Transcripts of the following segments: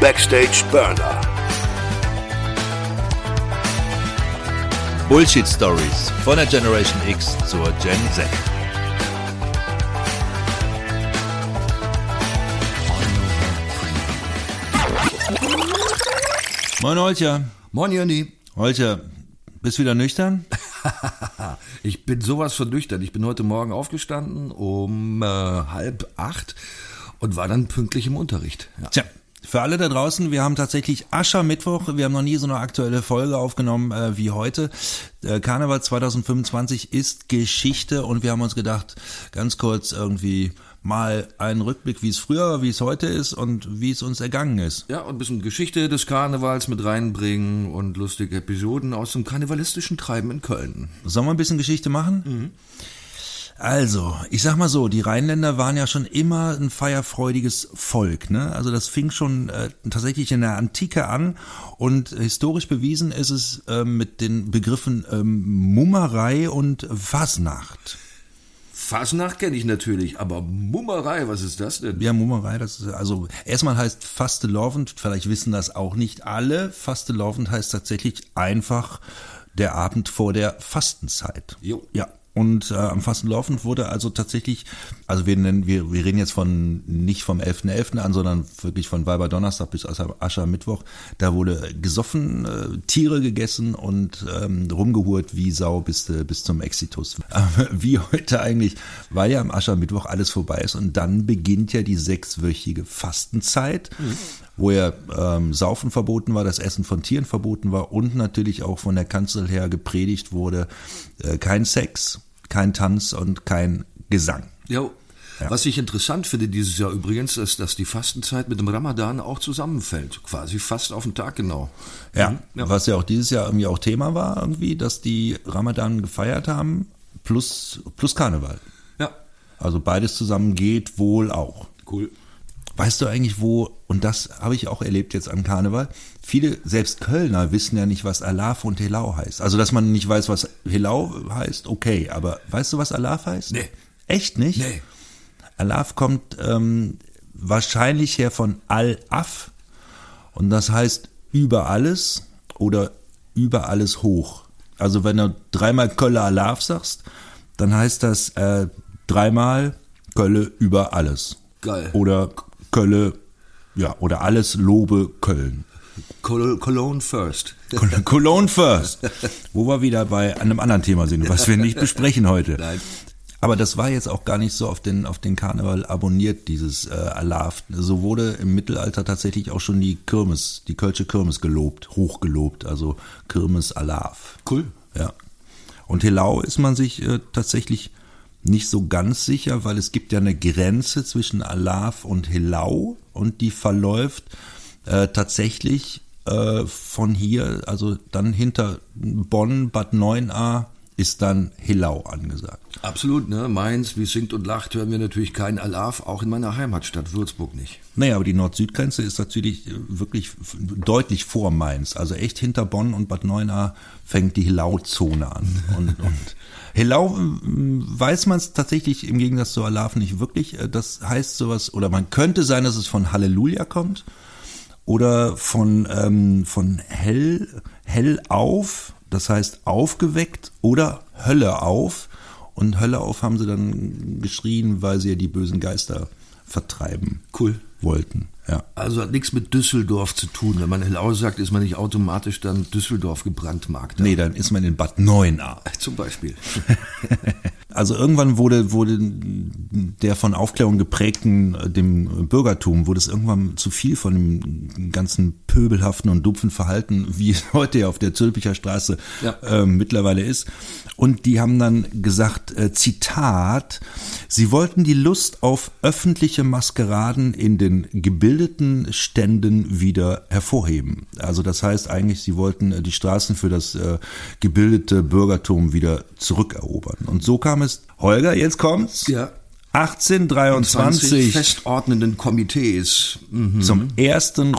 Backstage Burner. Bullshit Stories von der Generation X zur Gen Z. Moin Holger. Moin Jörni. Holger, bist du wieder nüchtern? Ich bin sowas von nüchtern. Ich bin heute Morgen aufgestanden um 7:30 und war dann pünktlich im Unterricht. Ja. Tja, für alle da draußen, wir haben tatsächlich Aschermittwoch. Wir haben noch nie so eine aktuelle Folge aufgenommen wie heute. Karneval 2025 ist Geschichte und wir haben uns gedacht, ganz kurz irgendwie mal einen Rückblick, wie es früher war, wie es heute ist und wie es uns ergangen ist. Ja, und ein bisschen Geschichte des Karnevals mit reinbringen und lustige Episoden aus dem karnevalistischen Treiben in Köln. Sollen wir ein bisschen Geschichte machen? Mhm. Also, ich sag mal so, die Rheinländer waren ja schon immer ein feierfreudiges Volk, ne? Also das fing schon tatsächlich in der Antike an und historisch bewiesen ist es mit den Begriffen Mummerei und Fasnacht. Fasnacht kenne ich natürlich, aber Mummerei, was ist das denn? Ja, Mummerei, das ist also erstmal heißt Fastelovend, vielleicht wissen das auch nicht alle. Fastelovend heißt tatsächlich einfach der Abend vor der Fastenzeit. Jo. Ja. Und am Fastenlovend wurde also tatsächlich, also wir reden jetzt nicht vom 11.11. an, sondern wirklich von Weiberdonnerstag bis Aschermittwoch. Da wurde gesoffen, Tiere gegessen und rumgehurt wie Sau bis zum Exitus. Wie heute eigentlich, weil ja am Aschermittwoch alles vorbei ist und dann beginnt ja die 6-wöchige Fastenzeit, wo ja Saufen verboten war, das Essen von Tieren verboten war und natürlich auch von der Kanzel her gepredigt wurde, kein Sex, kein Tanz und kein Gesang. Jo. Ja. Was ich interessant finde dieses Jahr übrigens, ist, dass die Fastenzeit mit dem Ramadan auch zusammenfällt. Quasi fast auf den Tag genau. Ja, was ja auch dieses Jahr irgendwie auch Thema war, irgendwie, dass die Ramadan gefeiert haben, plus Karneval. Ja. Also beides zusammen geht wohl auch. Cool. Weißt du eigentlich wo, und das habe ich auch erlebt jetzt am Karneval, viele, selbst Kölner, wissen ja nicht, was Alaf und Helau heißt. Also, dass man nicht weiß, was Helau heißt, okay, aber weißt du, was Alaf heißt? Nee. Echt nicht? Nee. Alaf kommt wahrscheinlich her von Al-Af und das heißt über alles oder über alles hoch. Also, wenn du dreimal Kölle Alaf sagst, dann heißt das dreimal Kölle über alles. Geil. Oder Kölle, ja, oder alles lobe Köln. Cologne first. Cologne first. Wo wir wieder bei einem anderen Thema sind, was wir nicht besprechen heute. Nein. Aber das war jetzt auch gar nicht so auf den Karneval abonniert, dieses Alaf. So wurde im Mittelalter tatsächlich auch schon die Kölsche Kirmes hochgelobt, also Kirmes Alaf. Cool. Ja. Und Helau ist man sich tatsächlich nicht so ganz sicher, weil es gibt ja eine Grenze zwischen Alaf und Helau und die verläuft tatsächlich von hier, also dann hinter Bonn, Bad Neuenahr ist dann Helau angesagt. Absolut, ne? Mainz, wie es singt und lacht, hören wir natürlich keinen Alaf, auch in meiner Heimatstadt Würzburg nicht. Naja, aber die Nord-Süd-Grenze ist natürlich wirklich deutlich vor Mainz. Also echt hinter Bonn und Bad Neuenahr fängt die Helau-Zone an. Und Helau weiß man es tatsächlich im Gegensatz zu Alaf nicht wirklich. Das heißt sowas, oder man könnte sein, dass es von Halleluja kommt oder von hell auf, das heißt aufgeweckt, oder Hölle auf. Und Hölle auf haben sie dann geschrien, weil sie ja die bösen Geister vertreiben wollten. Ja. Also hat nichts mit Düsseldorf zu tun. Wenn man Helau sagt, ist man nicht automatisch dann Düsseldorf gebrandmarkt. Nee, dann ist man in Bad Neuenahr. Zum Beispiel. Also irgendwann wurde der von Aufklärung geprägten, dem Bürgertum, wurde es irgendwann zu viel von dem ganzen pöbelhaften und dumpfen Verhalten, wie es heute ja auf der Zülpicher Straße mittlerweile ist. Und die haben dann gesagt, Zitat, sie wollten die Lust auf öffentliche Maskeraden in den gebildeten Ständen wieder hervorheben. Also das heißt eigentlich, sie wollten die Straßen für das gebildete Bürgertum wieder zurückerobern. Und so kam es, Holger, jetzt kommt's, ja. 1823 festordnenden Komitees zum ersten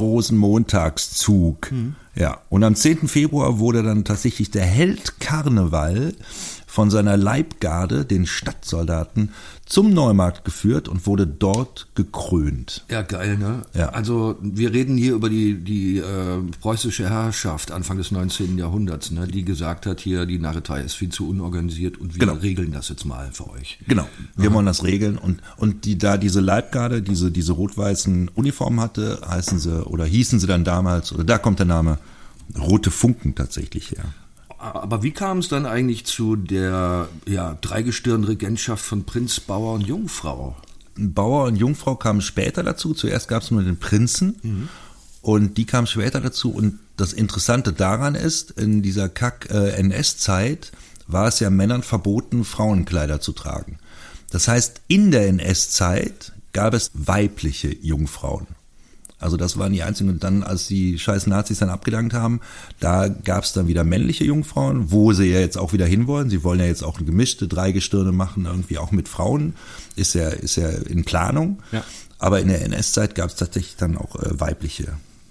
Rosenmontagszug. Ja, und am 10. Februar wurde dann tatsächlich der Held Karneval von seiner Leibgarde, den Stadtsoldaten, zum Neumarkt geführt und wurde dort gekrönt. Ja, geil, ne? Ja. Also wir reden hier über die preußische Herrschaft Anfang des 19. Jahrhunderts, ne, die gesagt hat, hier die Narretei ist viel zu unorganisiert und wir regeln das jetzt mal für euch. Genau, wir wollen das regeln und diese Leibgarde, diese rot-weißen Uniformen hatte, hießen sie dann damals, oder da kommt der Name Rote Funken tatsächlich her. Aber wie kam es dann eigentlich zu der Dreigestirn-Regentschaft von Prinz, Bauer und Jungfrau? Bauer und Jungfrau kamen später dazu. Zuerst gab es nur den Prinzen und die kamen später dazu. Und das Interessante daran ist, in dieser NS-Zeit war es ja Männern verboten, Frauenkleider zu tragen. Das heißt, in der NS-Zeit gab es weibliche Jungfrauen. Also das waren die einzigen. Und dann, als die scheiß Nazis dann abgedankt haben, da gab es dann wieder männliche Jungfrauen, wo sie ja jetzt auch wieder hinwollen. Sie wollen ja jetzt auch eine gemischte Dreigestirne machen, irgendwie auch mit Frauen. Ist ja in Planung. Ja. Aber in der NS-Zeit gab es tatsächlich dann auch weibliche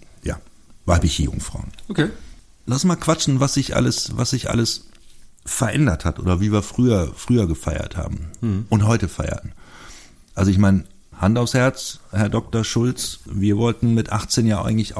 Jungfrauen. Okay. Lass mal quatschen, was sich alles verändert hat oder wie wir früher gefeiert haben und heute feiern. Also ich meine, Hand aufs Herz, Herr Dr. Schulz, wir wollten mit 18 ja eigentlich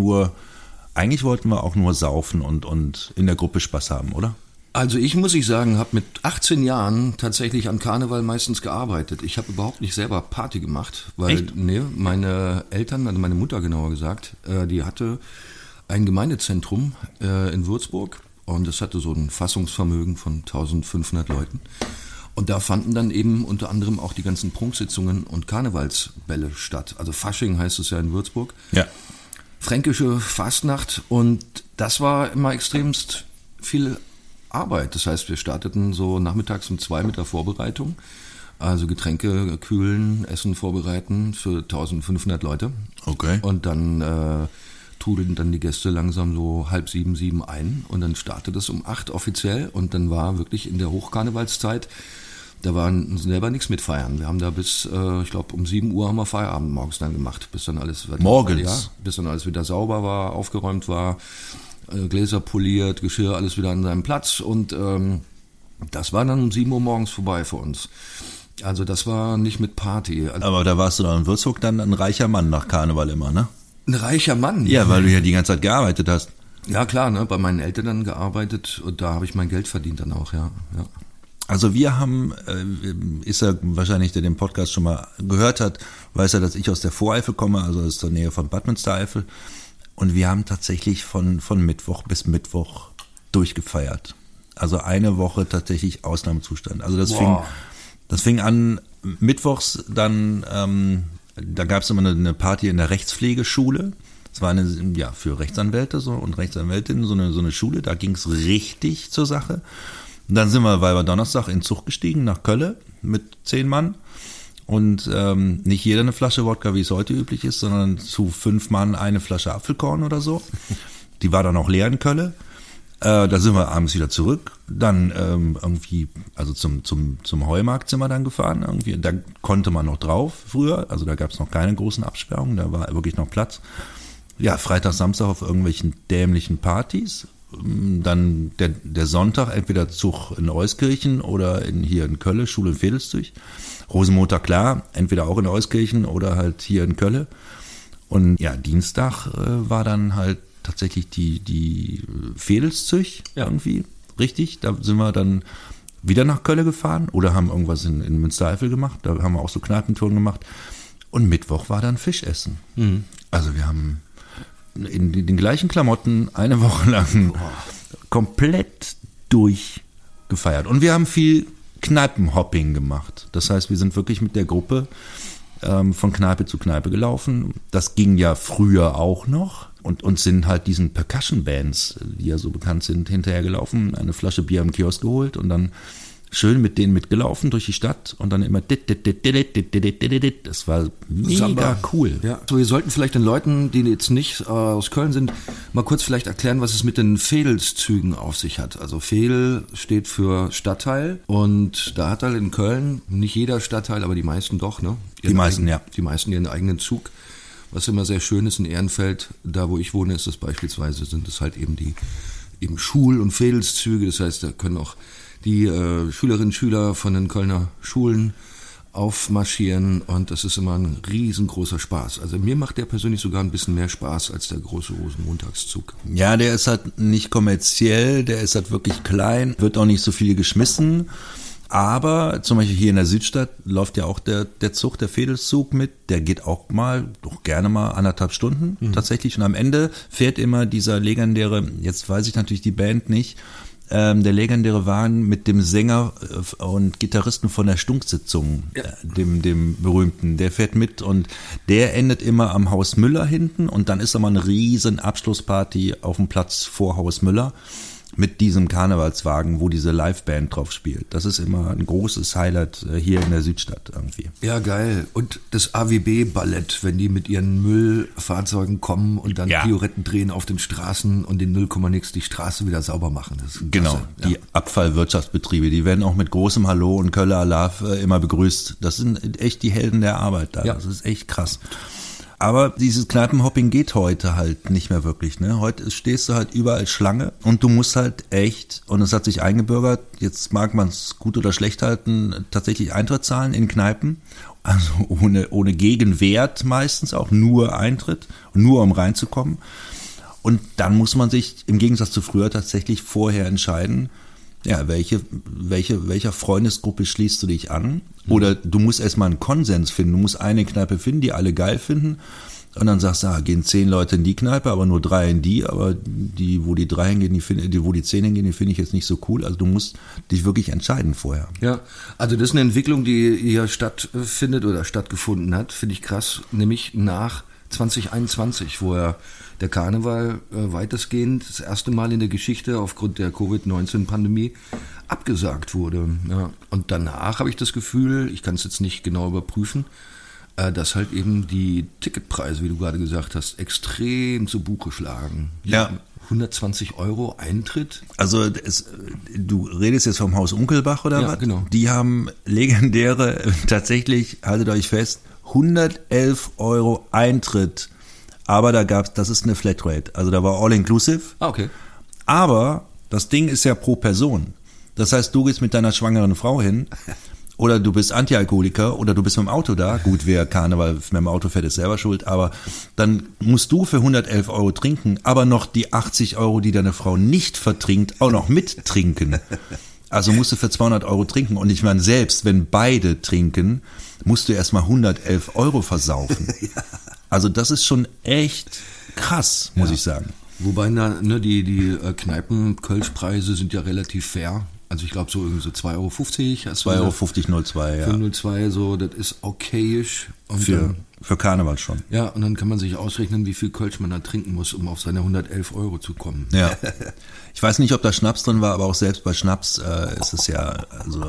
wollten wir auch nur saufen und in der Gruppe Spaß haben, oder? Also ich sagen, habe mit 18 Jahren tatsächlich an Karneval meistens gearbeitet. Ich habe überhaupt nicht selber Party gemacht, weil meine Eltern, also meine Mutter genauer gesagt, die hatte ein Gemeindezentrum in Würzburg und es hatte so ein Fassungsvermögen von 1500 Leuten. Und da fanden dann eben unter anderem auch die ganzen Prunksitzungen und Karnevalsbälle statt. Also Fasching heißt es ja in Würzburg. Ja. Fränkische Fastnacht. Und das war immer extremst viel Arbeit. Das heißt, wir starteten so nachmittags um 2 mit der Vorbereitung. Also Getränke kühlen, Essen vorbereiten für 1500 Leute. Okay. Und dann trudelten dann die Gäste langsam so 6:30, 7 ein. Und dann startete es um 8 offiziell. Und dann war wirklich in der Hochkarnevalszeit, da war selber nichts mit feiern. Wir haben da bis, ich glaube, um 7 Uhr haben wir Feierabend morgens dann gemacht, bis dann alles bis dann alles wieder sauber war, aufgeräumt war, Gläser poliert, Geschirr, alles wieder an seinem Platz. Und das war dann um 7 Uhr morgens vorbei für uns. Also das war nicht mit Party. Aber da warst du dann in Würzburg dann ein reicher Mann nach Karneval immer, ne? Ein reicher Mann? Ja, weil du ja die ganze Zeit gearbeitet hast. Ja klar, ne, bei meinen Eltern dann gearbeitet und da habe ich mein Geld verdient dann auch, ja. Also wir haben, ist ja wahrscheinlich, der den Podcast schon mal gehört hat, weiß ja, dass ich aus der Voreifel komme, also aus der Nähe von Bad Münstereifel. Und wir haben tatsächlich von Mittwoch bis Mittwoch durchgefeiert. Also eine Woche tatsächlich Ausnahmezustand. Also das fing an mittwochs dann, da gab es immer eine Party in der Rechtspflegeschule. Das war für Rechtsanwälte und Rechtsanwältinnen so eine Schule, da ging es richtig zur Sache. Und dann sind wir Donnerstag in den Zug gestiegen nach Kölle mit 10 Mann und nicht jeder eine Flasche Wodka, wie es heute üblich ist, sondern zu 5 Mann eine Flasche Apfelkorn oder so. Die war dann auch leer in Kölle. Da sind wir abends wieder zurück, dann irgendwie, also zum Heumarkt sind wir dann gefahren, irgendwie, da konnte man noch drauf früher, also da gab es noch keine großen Absperrungen, da war wirklich noch Platz. Ja, Freitag, Samstag auf irgendwelchen dämlichen Partys, dann der Sonntag entweder Zug in Euskirchen oder hier in Kölle, Schule in Vedelstüch. Rosenmontag, klar, entweder auch in Euskirchen oder halt hier in Kölle. Und ja, Dienstag war dann halt tatsächlich die Vedelstüch irgendwie, richtig. Da sind wir dann wieder nach Kölle gefahren oder haben irgendwas in Münstereifel gemacht. Da haben wir auch so Kneipentouren gemacht. Und Mittwoch war dann Fischessen. Mhm. Also wir haben in den gleichen Klamotten eine Woche lang komplett durchgefeiert. Und wir haben viel Kneipenhopping gemacht. Das heißt, wir sind wirklich mit der Gruppe von Kneipe zu Kneipe gelaufen. Das ging ja früher auch noch. Und sind halt diesen Percussion-Bands, die ja so bekannt sind, hinterhergelaufen, eine Flasche Bier am Kiosk geholt und dann schön mit denen mitgelaufen durch die Stadt und dann immer das war mega cool. Ja. So, wir sollten vielleicht den Leuten, die jetzt nicht aus Köln sind, mal kurz vielleicht erklären, was es mit den Vedelszügen auf sich hat. Also Vedel steht für Stadtteil und da hat halt in Köln, nicht jeder Stadtteil, aber die meisten doch, ne? Die meisten ihren eigenen Zug. Was immer sehr schön ist in Ehrenfeld, da wo ich wohne, ist das beispielsweise, sind es halt eben Schul- und Vedelszüge. Das heißt, da können auch die Schülerinnen und Schüler von den Kölner Schulen aufmarschieren und das ist immer ein riesengroßer Spaß. Also mir macht der persönlich sogar ein bisschen mehr Spaß als der große Rosenmontagszug. Ja, der ist halt nicht kommerziell, der ist halt wirklich klein, wird auch nicht so viel geschmissen. Aber zum Beispiel hier in der Südstadt läuft ja auch der Zug, der Vedelszug mit, der geht auch doch gerne mal 1,5 Stunden tatsächlich. Und am Ende fährt immer dieser legendäre, jetzt weiß ich natürlich die Band nicht, der legendäre Wagen mit dem Sänger und Gitarristen von der Stunksitzung, dem berühmten, der fährt mit und der endet immer am Haus Müller hinten und dann ist immer eine riesen Abschlussparty auf dem Platz vor Haus Müller mit diesem Karnevalswagen, wo diese Liveband drauf spielt. Das ist immer ein großes Highlight hier in der Südstadt irgendwie. Ja, geil. Und das AWB-Ballett, wenn die mit ihren Müllfahrzeugen kommen und dann Pirouetten drehen auf den Straßen und den 0,nix die Straße wieder sauber machen. Das ist genau, die Abfallwirtschaftsbetriebe, die werden auch mit großem Hallo und Kölle Alaf immer begrüßt. Das sind echt die Helden der Arbeit da. Ja. Das ist echt krass. Aber dieses Kneipenhopping geht heute halt nicht mehr wirklich, ne? Heute stehst du halt überall Schlange und du musst halt echt, und es hat sich eingebürgert, jetzt mag man es gut oder schlecht halten, tatsächlich Eintritt zahlen in Kneipen. Also ohne Gegenwert meistens auch, nur Eintritt, nur um reinzukommen. Und dann muss man sich im Gegensatz zu früher tatsächlich vorher entscheiden, ja, welcher Freundesgruppe schließt du dich an? Oder du musst erstmal einen Konsens finden. Du musst eine Kneipe finden, die alle geil finden. Und dann sagst du, gehen 10 Leute in die Kneipe, aber nur 3 in die. Aber wo die 3 hingehen, wo die 10 hingehen, die finde ich jetzt nicht so cool. Also du musst dich wirklich entscheiden vorher. Ja, also das ist eine Entwicklung, die hier stattfindet oder stattgefunden hat, finde ich krass. Nämlich nach 2021, wo der Karneval weitestgehend das erste Mal in der Geschichte aufgrund der Covid-19-Pandemie abgesagt wurde. Ja. Und danach habe ich das Gefühl, ich kann es jetzt nicht genau überprüfen, dass halt eben die Ticketpreise, wie du gerade gesagt hast, extrem zu Buche schlagen. Ja. 120 € Eintritt. Also du redest jetzt vom Haus Unkelbach oder was? Ja, genau. Die haben legendäre, tatsächlich, haltet euch fest, 111 € Eintritt. Aber das ist eine Flatrate. Also da war All-Inclusive. Okay. Aber das Ding ist ja pro Person. Das heißt, du gehst mit deiner schwangeren Frau hin oder du bist Antialkoholiker oder du bist mit dem Auto da. Gut, wer Karneval mit dem Auto fährt, ist selber schuld. Aber dann musst du für 111 € trinken, aber noch die 80 €, die deine Frau nicht vertrinkt, auch noch mittrinken. Also musst du für 200 € trinken. Und ich meine, selbst wenn beide trinken, musst du erstmal 111 € versaufen. Ja. Also das ist schon echt krass, muss ich sagen. Wobei die Kneipen-Kölschpreise sind ja relativ fair. Also ich glaube so irgendwie so 2,50 €. 2,50 € 02, ja. 5,02 so, das ist okayisch. Und für Karneval schon. Ja, und dann kann man sich ausrechnen, wie viel Kölsch man da trinken muss, um auf seine 111 € zu kommen. Ja. Ich weiß nicht, ob da Schnaps drin war, aber auch selbst bei Schnaps ist es ja,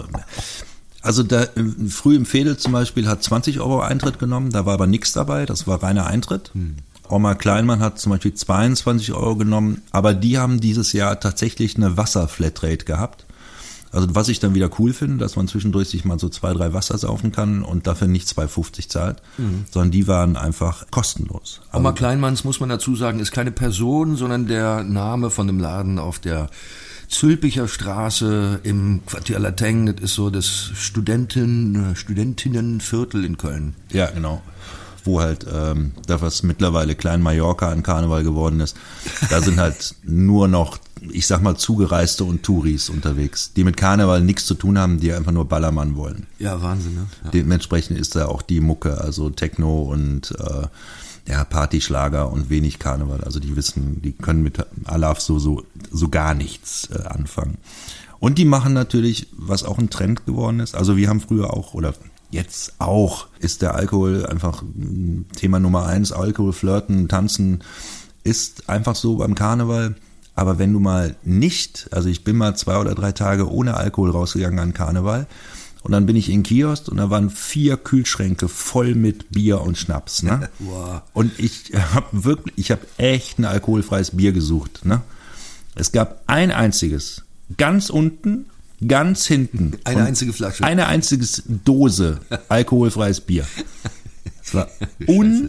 also da früh im Veedel zum Beispiel hat 20 € Eintritt genommen, da war aber nichts dabei, das war reiner Eintritt. Oma Kleinmann hat zum Beispiel 22 € genommen, aber die haben dieses Jahr tatsächlich eine Wasserflatrate gehabt. Also was ich dann wieder cool finde, dass man zwischendurch sich mal so 2, 3 Wasser saufen kann und dafür nicht 2,50 zahlt, sondern die waren einfach kostenlos. Oma Kleinmanns, muss man dazu sagen, ist keine Person, sondern der Name von dem Laden auf der Zülpicher Straße im Quartier Lateng. Das ist so das Studentinnenviertel in Köln. Ja, genau. Wo halt, da was mittlerweile Klein Mallorca an Karneval geworden ist, da sind halt nur noch, ich sag mal, Zugereiste und Touris unterwegs, die mit Karneval nichts zu tun haben, die einfach nur Ballermann wollen. Ja, Wahnsinn, ne? Ja. Dementsprechend ist da auch die Mucke, also Techno und Partyschlager und wenig Karneval. Also die können mit Alaf so gar nichts anfangen. Und die machen natürlich, was auch ein Trend geworden ist, also wir haben früher auch, oder jetzt auch, ist der Alkohol einfach Thema Nummer 1. Alkohol, Flirten, Tanzen ist einfach so beim Karneval. Aber wenn du mal nicht, also ich bin mal 2 oder 3 Tage ohne Alkohol rausgegangen an Karneval und dann bin ich in den Kiosk und da waren 4 Kühlschränke voll mit Bier und Schnaps. Ne? Wow. Und ich habe echt ein alkoholfreies Bier gesucht. Ne? Es gab ein einziges, ganz unten, ganz hinten. Eine einzige Flasche. Eine einzige Dose alkoholfreies Bier. Es war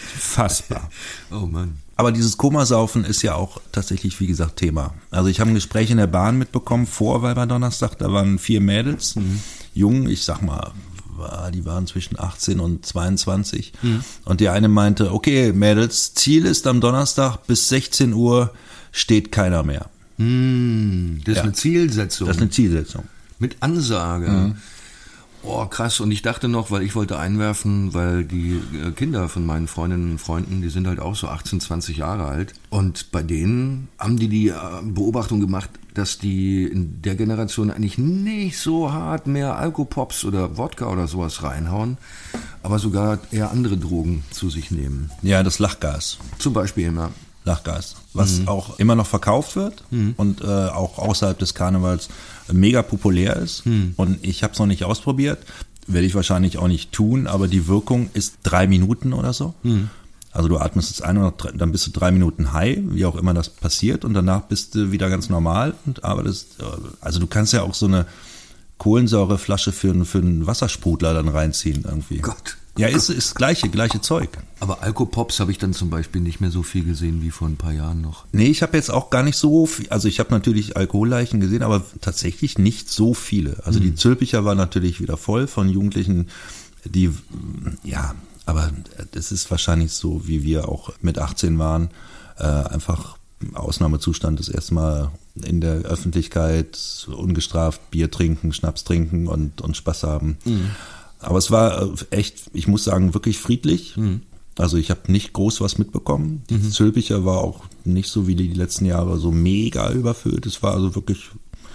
Fassbar. Oh Mann. Aber dieses Komasaufen ist ja auch tatsächlich, wie gesagt, Thema. Also ich habe ein Gespräch in der Bahn mitbekommen vor Weiberdonnerstag, da waren 4 Mädels, jung, ich sag mal, die waren zwischen 18 und 22. Und die eine meinte, okay Mädels, Ziel ist am Donnerstag bis 16 Uhr steht keiner mehr. Das ist eine Zielsetzung. Das ist eine Zielsetzung. Mit Ansage. Oh, krass. Und ich dachte noch, weil ich wollte einwerfen, weil die Kinder von meinen Freundinnen und Freunden, die sind halt auch so 18, 20 Jahre alt. Und bei denen haben die Beobachtung gemacht, dass die in der Generation eigentlich nicht so hart mehr Alkopops oder Wodka oder sowas reinhauen, aber sogar eher andere Drogen zu sich nehmen. Ja, das Lachgas. Zum Beispiel immer. Lachgas, was auch immer noch verkauft wird und auch außerhalb des Karnevals mega populär ist. Und ich habe es noch nicht ausprobiert, werde ich wahrscheinlich auch nicht tun, aber die Wirkung ist 3 Minuten oder so. Also du atmest es ein und dann bist du 3 Minuten high, wie auch immer das passiert, und danach bist du wieder ganz normal und arbeitest. Also du kannst ja auch so eine Kohlensäureflasche für einen Wassersprudler dann reinziehen irgendwie. Gott. Ja, ist gleiche Zeug. Aber Alkopops habe ich dann zum Beispiel nicht mehr so viel gesehen wie vor ein paar Jahren noch. Nee, ich habe jetzt auch gar nicht so viel, also ich habe natürlich Alkoholleichen gesehen, aber tatsächlich nicht so viele. Also die Zülpicher war natürlich wieder voll von Jugendlichen, die, ja, aber das ist wahrscheinlich so, wie wir auch mit 18 waren, einfach Ausnahmezustand, das erste Mal in der Öffentlichkeit ungestraft Bier trinken, Schnaps trinken und Spaß haben. Aber es war echt, ich muss sagen, wirklich friedlich. Also ich habe nicht groß was mitbekommen. Die Zülpicher war auch nicht so wie die letzten Jahre so mega überfüllt. Es war also wirklich,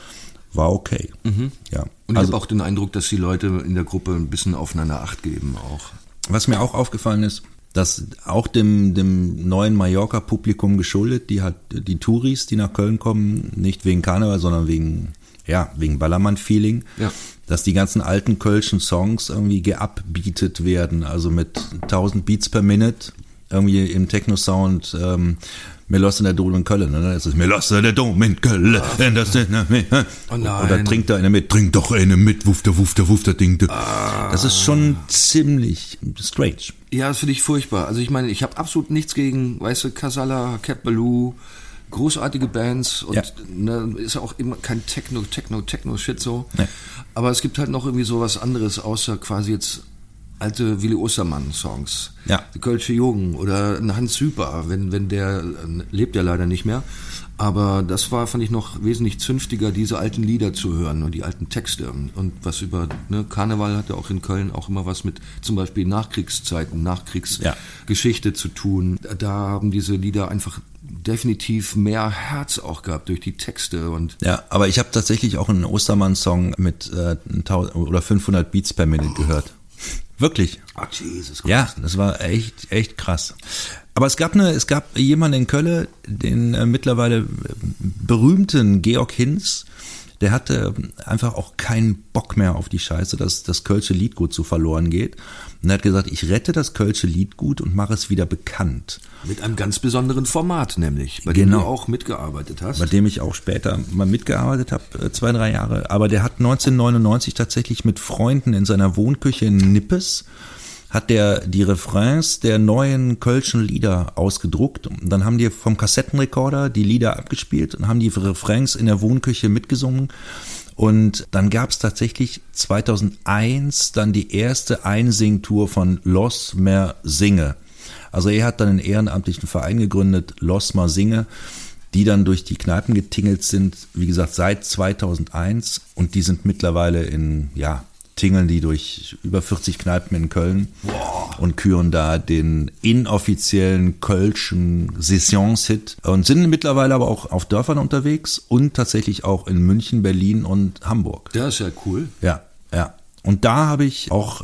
war okay. Ja. Und ich habe auch den Eindruck, dass die Leute in der Gruppe ein bisschen aufeinander Acht geben auch. Was mir auch aufgefallen ist, dass auch dem neuen Mallorca-Publikum geschuldet, die Touris, die nach Köln kommen, nicht wegen Karneval, sondern wegen Ballermann-Feeling, dass die ganzen alten kölschen Songs irgendwie geupbeatet werden, also mit 1000 Beats per Minute, irgendwie im Techno-Sound, Melosse der Dom in Köln, ne? Das ist Melosse der Dom in Köln. Oh nein. Oder trinkt da eine mit, trink doch eine mit, wuff der Ding. Das ist schon ziemlich strange. Ja, das finde ich furchtbar. Also ich meine, ich habe absolut nichts gegen, weißt du, Casala, Cat Ballou, großartige Bands und ist auch immer kein Techno-Shit so. Nee. Aber es gibt halt noch irgendwie so was anderes, außer quasi jetzt alte Willi Ostermann-Songs. Ja. Die Kölsche Jugend oder ein Hans Hüper, wenn der lebt ja leider nicht mehr. Aber das fand ich noch wesentlich zünftiger, diese alten Lieder zu hören und die alten Texte. Und was über Karneval hat ja auch in Köln auch immer was mit zum Beispiel Nachkriegszeiten, Nachkriegsgeschichte zu tun. Da haben diese Lieder einfach definitiv mehr Herz auch gehabt durch die Texte. Und ja, aber ich habe tatsächlich auch einen Ostermann-Song mit 1000 oder 500 Beats per Minute gehört. Wirklich. Ach, Jesus Christ. Ja, das war echt krass. Aber es gab jemanden in Köln, den mittlerweile berühmten Georg Hinz, der hatte einfach auch keinen Bock mehr auf die Scheiße, dass das Kölsche Liedgut so verloren geht. Und er hat gesagt, ich rette das Kölsche Liedgut und mache es wieder bekannt. Mit einem ganz besonderen Format nämlich, bei dem du auch mitgearbeitet hast. Bei dem ich auch später mal mitgearbeitet habe, 2-3 Jahre. Aber der hat 1999 tatsächlich mit Freunden in seiner Wohnküche in Nippes hat der die Refrains der neuen kölschen Lieder ausgedruckt. Und dann haben die vom Kassettenrekorder die Lieder abgespielt und haben die Refrains in der Wohnküche mitgesungen. Und dann gab es tatsächlich 2001 dann die erste Einsingtour von Los Mer Singe. Also er hat dann einen ehrenamtlichen Verein gegründet, Los Mer Singe, die dann durch die Kneipen getingelt sind, wie gesagt, seit 2001. Und die sind mittlerweile tingeln die durch über 40 Kneipen in Köln und küren da den inoffiziellen kölschen Sessions-Hit und sind mittlerweile aber auch auf Dörfern unterwegs und tatsächlich auch in München, Berlin und Hamburg. Das ist ja cool. Ja. Und da habe ich auch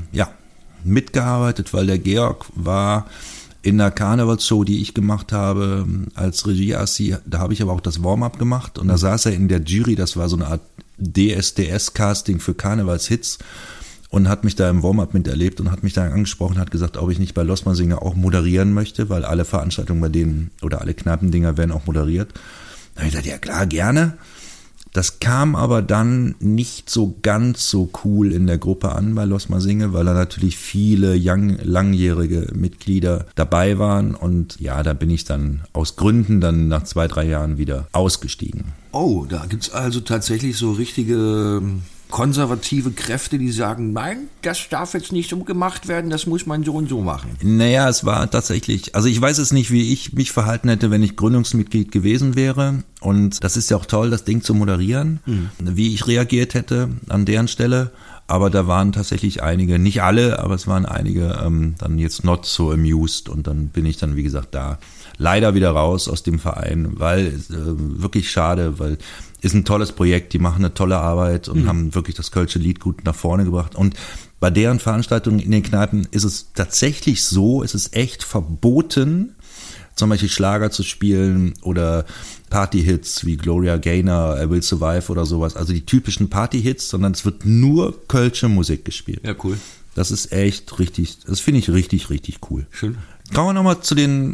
mitgearbeitet, weil der Georg war in der Karnevalsshow, die ich gemacht habe als Regieassi, da habe ich aber auch das Warm-up gemacht und da saß er in der Jury, das war so eine Art DSDS-Casting für Karnevalshits und hat mich da im Warm-up miterlebt und hat mich da angesprochen, hat gesagt, ob ich nicht bei Los Mer Singe auch moderieren möchte, weil alle Veranstaltungen bei denen oder alle Kneipendinger werden auch moderiert. Da habe ich gesagt, ja klar, gerne. Das kam aber dann nicht so ganz so cool in der Gruppe an bei Los Masinge, weil da natürlich viele langjährige Mitglieder dabei waren. Und ja, da bin ich dann aus Gründen dann nach 2-3 Jahren wieder ausgestiegen. Oh, da gibt's also tatsächlich so richtige konservative Kräfte, die sagen, nein, das darf jetzt nicht so gemacht werden, das muss man so und so machen. Naja, es war tatsächlich, also ich weiß es nicht, wie ich mich verhalten hätte, wenn ich Gründungsmitglied gewesen wäre. Und das ist ja auch toll, das Ding zu moderieren, wie ich reagiert hätte an deren Stelle. Aber da waren tatsächlich einige, nicht alle, aber es waren einige dann jetzt not so amused. Und dann bin ich dann, wie gesagt, da leider wieder raus aus dem Verein, weil wirklich schade, weil ist ein tolles Projekt, die machen eine tolle Arbeit und haben wirklich das Kölsche Lied gut nach vorne gebracht. Und bei deren Veranstaltungen in den Kneipen ist es tatsächlich so, es ist echt verboten, zum Beispiel Schlager zu spielen oder Party-Hits wie Gloria Gaynor, I Will Survive oder sowas, also die typischen Party-Hits, sondern es wird nur Kölsche Musik gespielt. Ja, cool. Das ist echt richtig, das finde ich richtig, richtig cool. Schön. Kommen wir nochmal zu den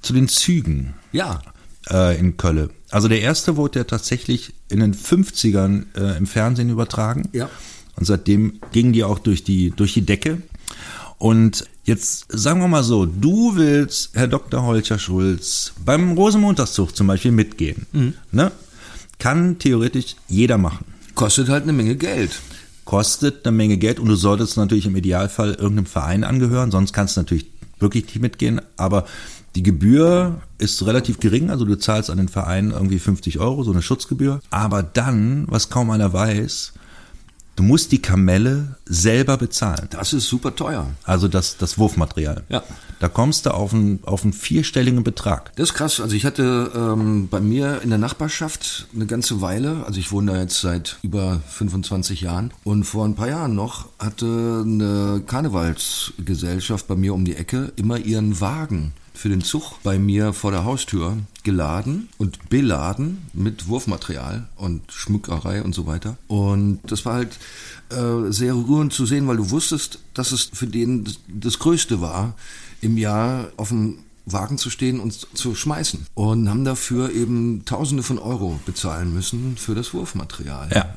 Zügen. Ja. In Köln. Also der erste wurde ja tatsächlich in den 50ern im Fernsehen übertragen. Ja. Und seitdem gingen die auch durch die Decke. Und jetzt sagen wir mal so, du willst, Herr Dr. Holger Schulz, beim Rosenmontagszug zum Beispiel mitgehen. Ne? Kann theoretisch jeder machen. Kostet halt eine Menge Geld. Kostet eine Menge Geld und du solltest natürlich im Idealfall irgendeinem Verein angehören, sonst kannst du natürlich wirklich nicht mitgehen, aber die Gebühr ist relativ gering, also du zahlst an den Verein irgendwie 50 €, so eine Schutzgebühr. Aber dann, was kaum einer weiß, du musst die Kamelle selber bezahlen. Das ist super teuer. Also das Wurfmaterial. Ja. Da kommst du auf einen 4-stelligen Betrag. Das ist krass. Also ich hatte bei mir in der Nachbarschaft eine ganze Weile, also ich wohne da jetzt seit über 25 Jahren und vor ein paar Jahren noch hatte eine Karnevalsgesellschaft bei mir um die Ecke immer ihren Wagen für den Zug bei mir vor der Haustür geladen und beladen mit Wurfmaterial und Schmückerei und so weiter. Und das war halt sehr rührend zu sehen, weil du wusstest, dass es für den das Größte war, im Jahr auf dem Wagen zu stehen und zu schmeißen. Und haben dafür eben Tausende von Euro bezahlen müssen für das Wurfmaterial. Ja.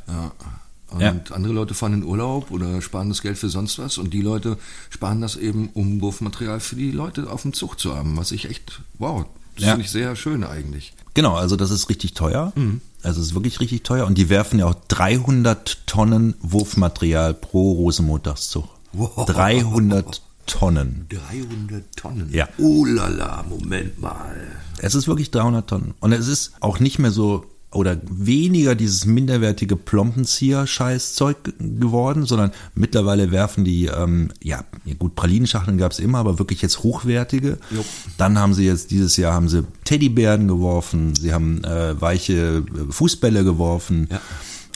Und andere Leute fahren in Urlaub oder sparen das Geld für sonst was und die Leute sparen das eben, um Wurfmaterial für die Leute auf dem Zug zu haben, was ich echt, wow, das finde ich sehr schön eigentlich. Genau, also das ist richtig teuer, also es ist wirklich richtig teuer und die werfen ja auch 300 Tonnen Wurfmaterial pro Rosenmontagszug. Wow. 300 Tonnen. 300 Tonnen? Ja. Oh lala, Moment mal. Es ist wirklich 300 Tonnen und es ist auch nicht mehr so oder weniger dieses minderwertige Plompenzieher-Scheiß-Zeug geworden, sondern mittlerweile werfen die, gut, Pralinenschachteln gab es immer, aber wirklich jetzt hochwertige. Jo. Dann haben sie jetzt, dieses Jahr haben sie Teddybären geworfen, sie haben weiche Fußbälle geworfen. Ja.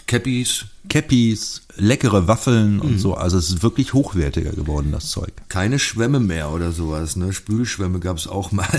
Cappies, leckere Waffeln und so. Also es ist wirklich hochwertiger geworden, das Zeug. Keine Schwämme mehr oder sowas, ne? Spülschwämme gab es auch mal.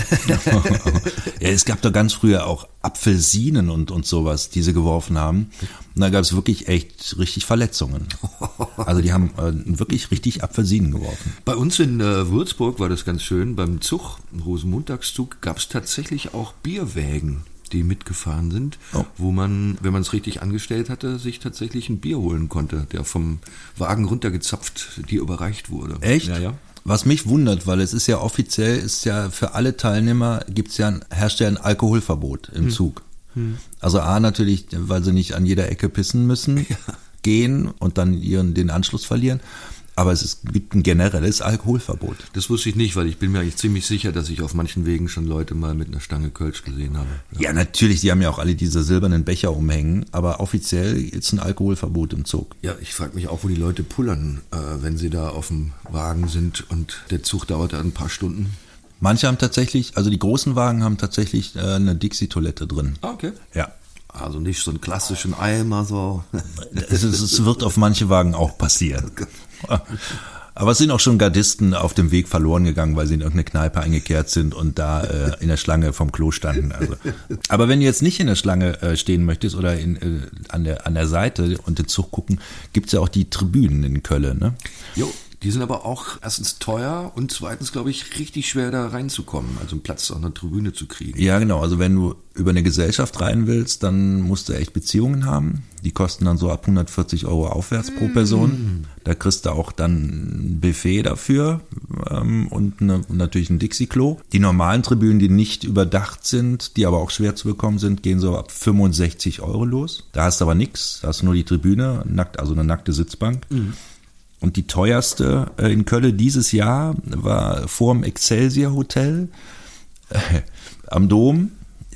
Ja, es gab doch ganz früher auch Apfelsinen und sowas, die sie geworfen haben. Und da gab es wirklich echt richtig Verletzungen. Also die haben wirklich richtig Apfelsinen geworfen. Bei uns in Würzburg war das ganz schön. Beim Zug, im Rosenmontagszug, gab es tatsächlich auch Bierwägen, die mitgefahren sind, wo man, wenn man es richtig angestellt hatte, sich tatsächlich ein Bier holen konnte, der vom Wagen runtergezapft dir überreicht wurde. Echt? Ja. Was mich wundert, weil es ist ja offiziell, ist ja für alle Teilnehmer herrscht ja ein Alkoholverbot im Zug. Also A natürlich, weil sie nicht an jeder Ecke pissen müssen, gehen und dann den Anschluss verlieren. Aber gibt ein generelles Alkoholverbot. Das wusste ich nicht, weil ich bin mir eigentlich ziemlich sicher, dass ich auf manchen Wegen schon Leute mal mit einer Stange Kölsch gesehen habe. Ja, natürlich, die haben ja auch alle diese silbernen Becher umhängen, aber offiziell ist ein Alkoholverbot im Zug. Ja, ich frage mich auch, wo die Leute pullern, wenn sie da auf dem Wagen sind und der Zug dauert ein paar Stunden. Manche haben tatsächlich, also die großen Wagen haben tatsächlich eine Dixie-Toilette drin. Ah, okay. Ja. Also nicht so einen klassischen Eimer so. Es wird auf manche Wagen auch passieren. Aber es sind auch schon Gardisten auf dem Weg verloren gegangen, weil sie in irgendeine Kneipe eingekehrt sind und da in der Schlange vom Klo standen. Also. Aber wenn du jetzt nicht in der Schlange stehen möchtest oder an der Seite und den Zug gucken, gibt's ja auch die Tribünen in Köln, ne? Jo, Die sind aber auch erstens teuer und zweitens, glaube ich, richtig schwer da reinzukommen, also einen Platz auf einer Tribüne zu kriegen. Ja, genau. Also wenn du über eine Gesellschaft rein willst, dann musst du echt Beziehungen haben. Die kosten dann so ab 140 € aufwärts pro Person. Da kriegst du auch dann ein Buffet dafür und natürlich ein Dixie-Klo. Die normalen Tribünen, die nicht überdacht sind, die aber auch schwer zu bekommen sind, gehen so ab 65 € los. Da hast du aber nichts. Da hast du nur die Tribüne, also eine nackte Sitzbank. Und die teuerste in Köln dieses Jahr war vor dem Excelsior Hotel am Dom.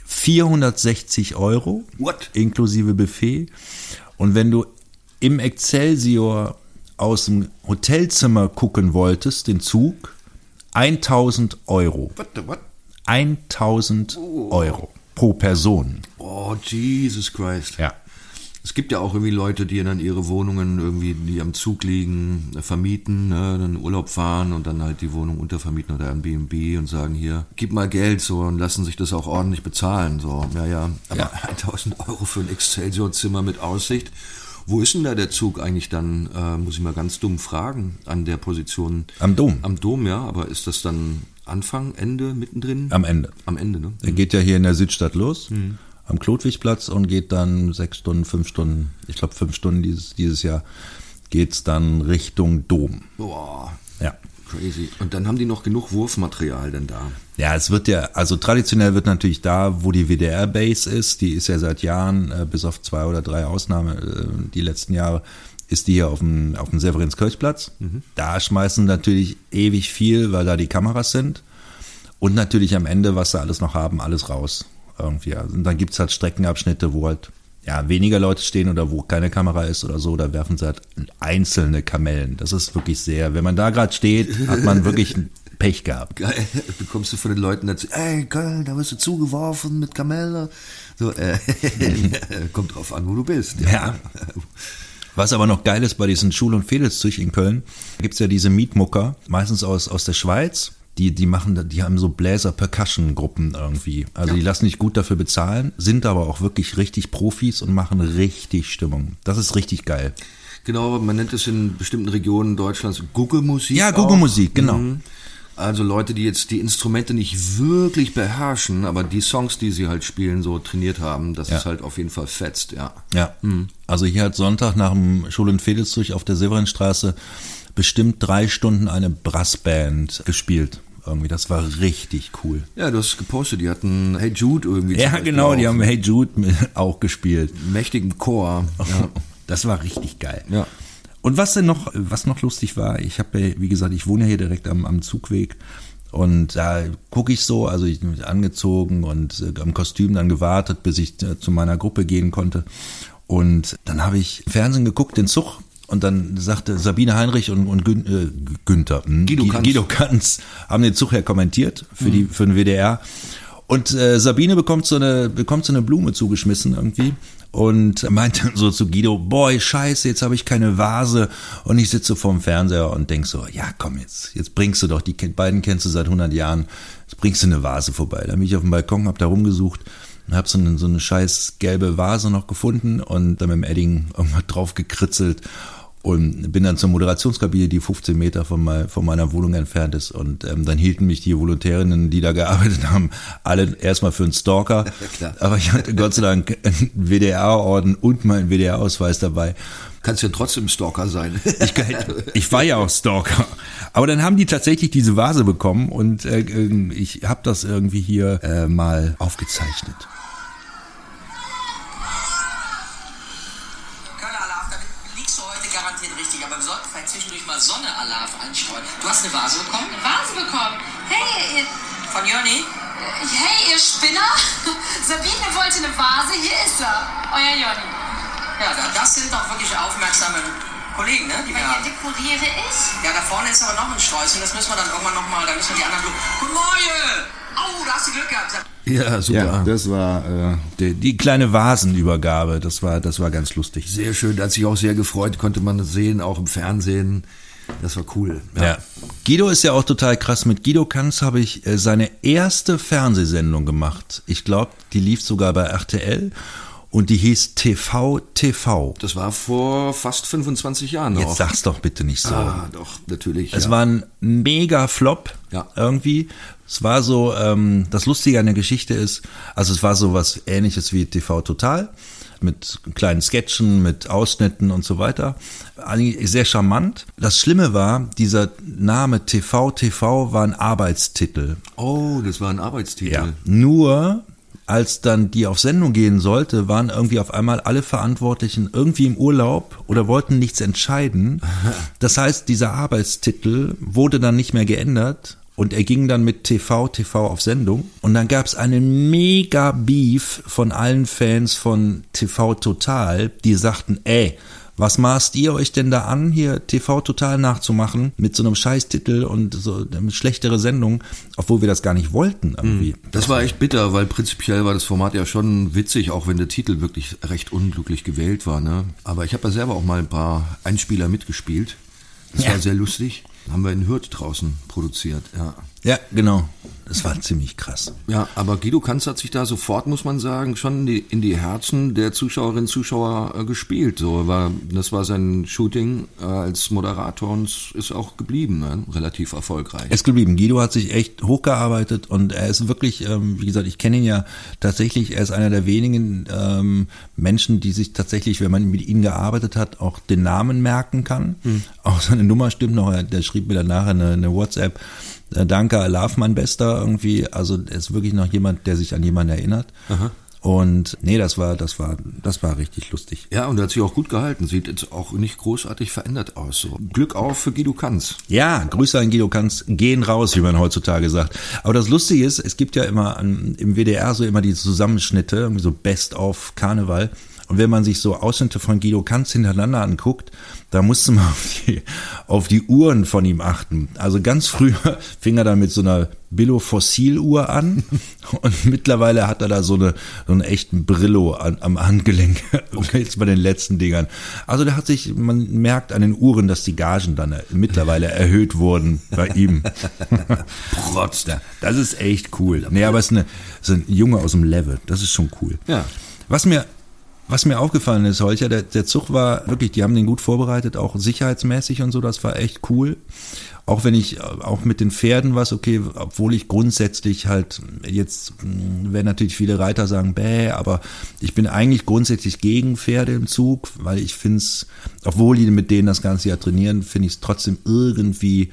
460 €. What? Inklusive Buffet. Und wenn du im Excelsior aus dem Hotelzimmer gucken wolltest, den Zug, 1.000 €. What? 1.000 € pro Person. Oh, Jesus Christ. Ja. Es gibt ja auch irgendwie Leute, die dann ihre Wohnungen irgendwie, die am Zug liegen, vermieten, ne, dann Urlaub fahren und dann halt die Wohnung untervermieten oder Airbnb und sagen, hier, gib mal Geld so und lassen sich das auch ordentlich bezahlen. So, ja. Aber 1.000 € für ein Excelsior-Zimmer mit Aussicht. Wo ist denn da der Zug eigentlich dann, muss ich mal ganz dumm fragen, an der Position? Am Dom. Am Dom, ja, aber ist das dann Anfang, Ende, mittendrin? Am Ende. Am Ende, ne? Er geht ja hier in der Südstadt los. Am Klotwigplatz und geht dann 6 Stunden, 5 Stunden, ich glaube 5 Stunden dieses Jahr, geht's dann Richtung Dom. Boah, ja. Crazy. Und dann haben die noch genug Wurfmaterial denn da? Ja, es wird ja, also traditionell wird natürlich da, wo die WDR-Base ist, die ist ja seit Jahren, bis auf 2 oder 3 Ausnahmen, die letzten Jahre, ist die hier auf dem Severinskirchplatz. Da schmeißen natürlich ewig viel, weil da die Kameras sind. Und natürlich am Ende, was sie alles noch haben, alles raus. Irgendwie. Also, und dann gibt's halt Streckenabschnitte, wo halt weniger Leute stehen oder wo keine Kamera ist oder so, da werfen sie halt einzelne Kamellen. Das ist wirklich sehr, wenn man da gerade steht, hat man wirklich Pech gehabt. Geil, bekommst du von den Leuten dazu, ey Köln, da wirst du zugeworfen mit Kamellen. So, kommt drauf an, wo du bist. Ja. Was aber noch geil ist bei diesen Schul- und Vedelszug in Köln, gibt's ja diese Mietmucker, meistens aus der Schweiz. Die haben so Bläser-Percussion-Gruppen irgendwie. Also die lassen sich gut dafür bezahlen, sind aber auch wirklich richtig Profis und machen richtig Stimmung. Das ist richtig geil. Genau, man nennt es in bestimmten Regionen Deutschlands Guggemusik. Ja, Guggemusik, genau. Also Leute, die jetzt die Instrumente nicht wirklich beherrschen, aber die Songs, die sie halt spielen, so trainiert haben, das ist halt auf jeden Fall fetzt, ja. Ja, also hier hat Sonntag nach dem Schul- und Vedelszug auf der Severinstraße bestimmt 3 Stunden eine Brassband gespielt. Irgendwie, das war richtig cool. Ja, du hast gepostet, die hatten Hey Jude irgendwie. Ja, genau, die haben Hey Jude auch gespielt. Mächtigen Chor. Ja. Das war richtig geil. Ja. Und was noch lustig war, ich habe ja, wie gesagt, ich wohne ja hier direkt am Zugweg und da gucke ich so, also ich bin angezogen und am Kostüm dann gewartet, bis ich zu meiner Gruppe gehen konnte. Und dann habe ich Fernsehen geguckt, den Zug. Und dann sagte Sabine Heinrich und Günther, Guido Kanz haben den Zug ja kommentiert für den WDR. Und Sabine bekommt so eine Blume zugeschmissen irgendwie und meinte so zu Guido, boy, scheiße, jetzt habe ich keine Vase. Und ich sitze vorm Fernseher und denk so, ja komm, jetzt bringst du doch, die beiden kennst du seit 100 Jahren, jetzt bringst du eine Vase vorbei. Da bin ich auf dem Balkon, hab da rumgesucht. Und hab so eine scheiß gelbe Vase noch gefunden und dann mit dem Edding irgendwas drauf gekritzelt und bin dann zur Moderationskabine, die 15 Meter von meiner Wohnung entfernt ist. Und dann hielten mich die Volontärinnen, die da gearbeitet haben, alle erstmal für einen Stalker. Ja, klar. Aber ich hatte Gott sei Dank einen WDR-Orden und meinen WDR-Ausweis dabei. Kannst ja trotzdem Stalker sein. Ich war ja auch Stalker. Aber dann haben die tatsächlich diese Vase bekommen und ich habe das irgendwie hier mal aufgezeichnet. Zwischendurch mal Sonne-Alarv einstreuen. Du hast eine Vase bekommen? Eine Vase bekommen? Hey, ihr... Von Jonni? Hey, ihr Spinner! Sabine wollte eine Vase, hier ist er. Euer Jonni. Ja, das sind doch wirklich aufmerksame Kollegen, ne? Die wir haben. Dekoriere ich? Ja, da vorne ist aber noch ein Sträußchen, das müssen wir dann irgendwann nochmal, da müssen wir die anderen... Guten Morgen! Oh, da hast du Glück gehabt. Ja, super. Ja, das war die kleine Vasenübergabe. Das war ganz lustig. Sehr schön, da hat sich auch sehr gefreut, konnte man das sehen, auch im Fernsehen. Das war cool. Ja. Guido ist ja auch total krass. Mit Guido Kanz habe ich seine erste Fernsehsendung gemacht. Ich glaube, die lief sogar bei RTL. und die hieß TV. Das war vor fast 25 Jahren noch. Jetzt sag's doch bitte nicht so. Ah, doch, natürlich. Es war ein mega Flop irgendwie. Es war so, das Lustige an der Geschichte ist, also es war so was Ähnliches wie TV Total, mit kleinen Sketchen, mit Ausschnitten und so weiter. Eigentlich sehr charmant. Das Schlimme war, dieser Name TV war ein Arbeitstitel. Oh, das war ein Arbeitstitel. Ja. Nur, als dann die auf Sendung gehen sollte, waren irgendwie auf einmal alle Verantwortlichen irgendwie im Urlaub oder wollten nichts entscheiden. Das heißt, dieser Arbeitstitel wurde dann nicht mehr geändert. Und er ging dann mit TV auf Sendung. Und dann gab es einen mega Beef von allen Fans von TV Total, die sagten, was maßt ihr euch denn da an, hier TV Total nachzumachen mit so einem Scheißtitel und so eine schlechtere Sendung, obwohl wir das gar nicht wollten irgendwie. Das war echt bitter, weil prinzipiell war das Format ja schon witzig, auch wenn der Titel wirklich recht unglücklich gewählt war, ne? Aber ich habe ja selber auch mal ein paar Einspieler mitgespielt. Das war sehr lustig. Haben wir in Hürth draußen produziert, ja. Ja, genau. Das war ziemlich krass. Ja, aber Guido Kanz hat sich da sofort, muss man sagen, schon in die Herzen der Zuschauerinnen und Zuschauer gespielt. Das war sein Shooting als Moderator und ist auch geblieben, ne? Relativ erfolgreich. Er ist geblieben. Guido hat sich echt hochgearbeitet und er ist wirklich, wie gesagt, ich kenne ihn ja tatsächlich, er ist einer der wenigen Menschen, die sich tatsächlich, wenn man mit ihm gearbeitet hat, auch den Namen merken kann. Auch seine Nummer stimmt noch, der schrieb mir dann nachher eine WhatsApp. Danke, Alaf, mein Bester, irgendwie. Also er ist wirklich noch jemand, der sich an jemanden erinnert. Aha. Und nee, das war richtig lustig. Ja, und er hat sich auch gut gehalten. Sieht jetzt auch nicht großartig verändert aus. So. Glück auf für Guido Kanz. Ja, Grüße an Guido Kanz, gehen raus, wie man heutzutage sagt. Aber das Lustige ist, es gibt ja immer im WDR so immer die Zusammenschnitte, irgendwie so Best of Karneval. Und wenn man sich so Ausschnitte von Guido Kanz hintereinander anguckt, da musste man auf die Uhren von ihm achten. Also ganz früher fing er dann mit so einer Billo-Fossil-Uhr an und mittlerweile hat er da so einen echten Brillo am Handgelenk, jetzt bei den letzten Dingern. Also man merkt an den Uhren, dass die Gagen dann mittlerweile erhöht wurden bei ihm. Protz, das ist echt cool. Nee, aber es ist ein Junge aus dem Level, das ist schon cool. Ja. Was mir aufgefallen ist, Holcher, der Zug war wirklich, die haben den gut vorbereitet, auch sicherheitsmäßig und so, das war echt cool. Auch wenn ich, auch mit den Pferden was, okay, obwohl ich grundsätzlich halt, jetzt werden natürlich viele Reiter sagen, aber ich bin eigentlich grundsätzlich gegen Pferde im Zug, weil ich finde es, obwohl die mit denen das ganze Jahr trainieren, finde ich es trotzdem irgendwie,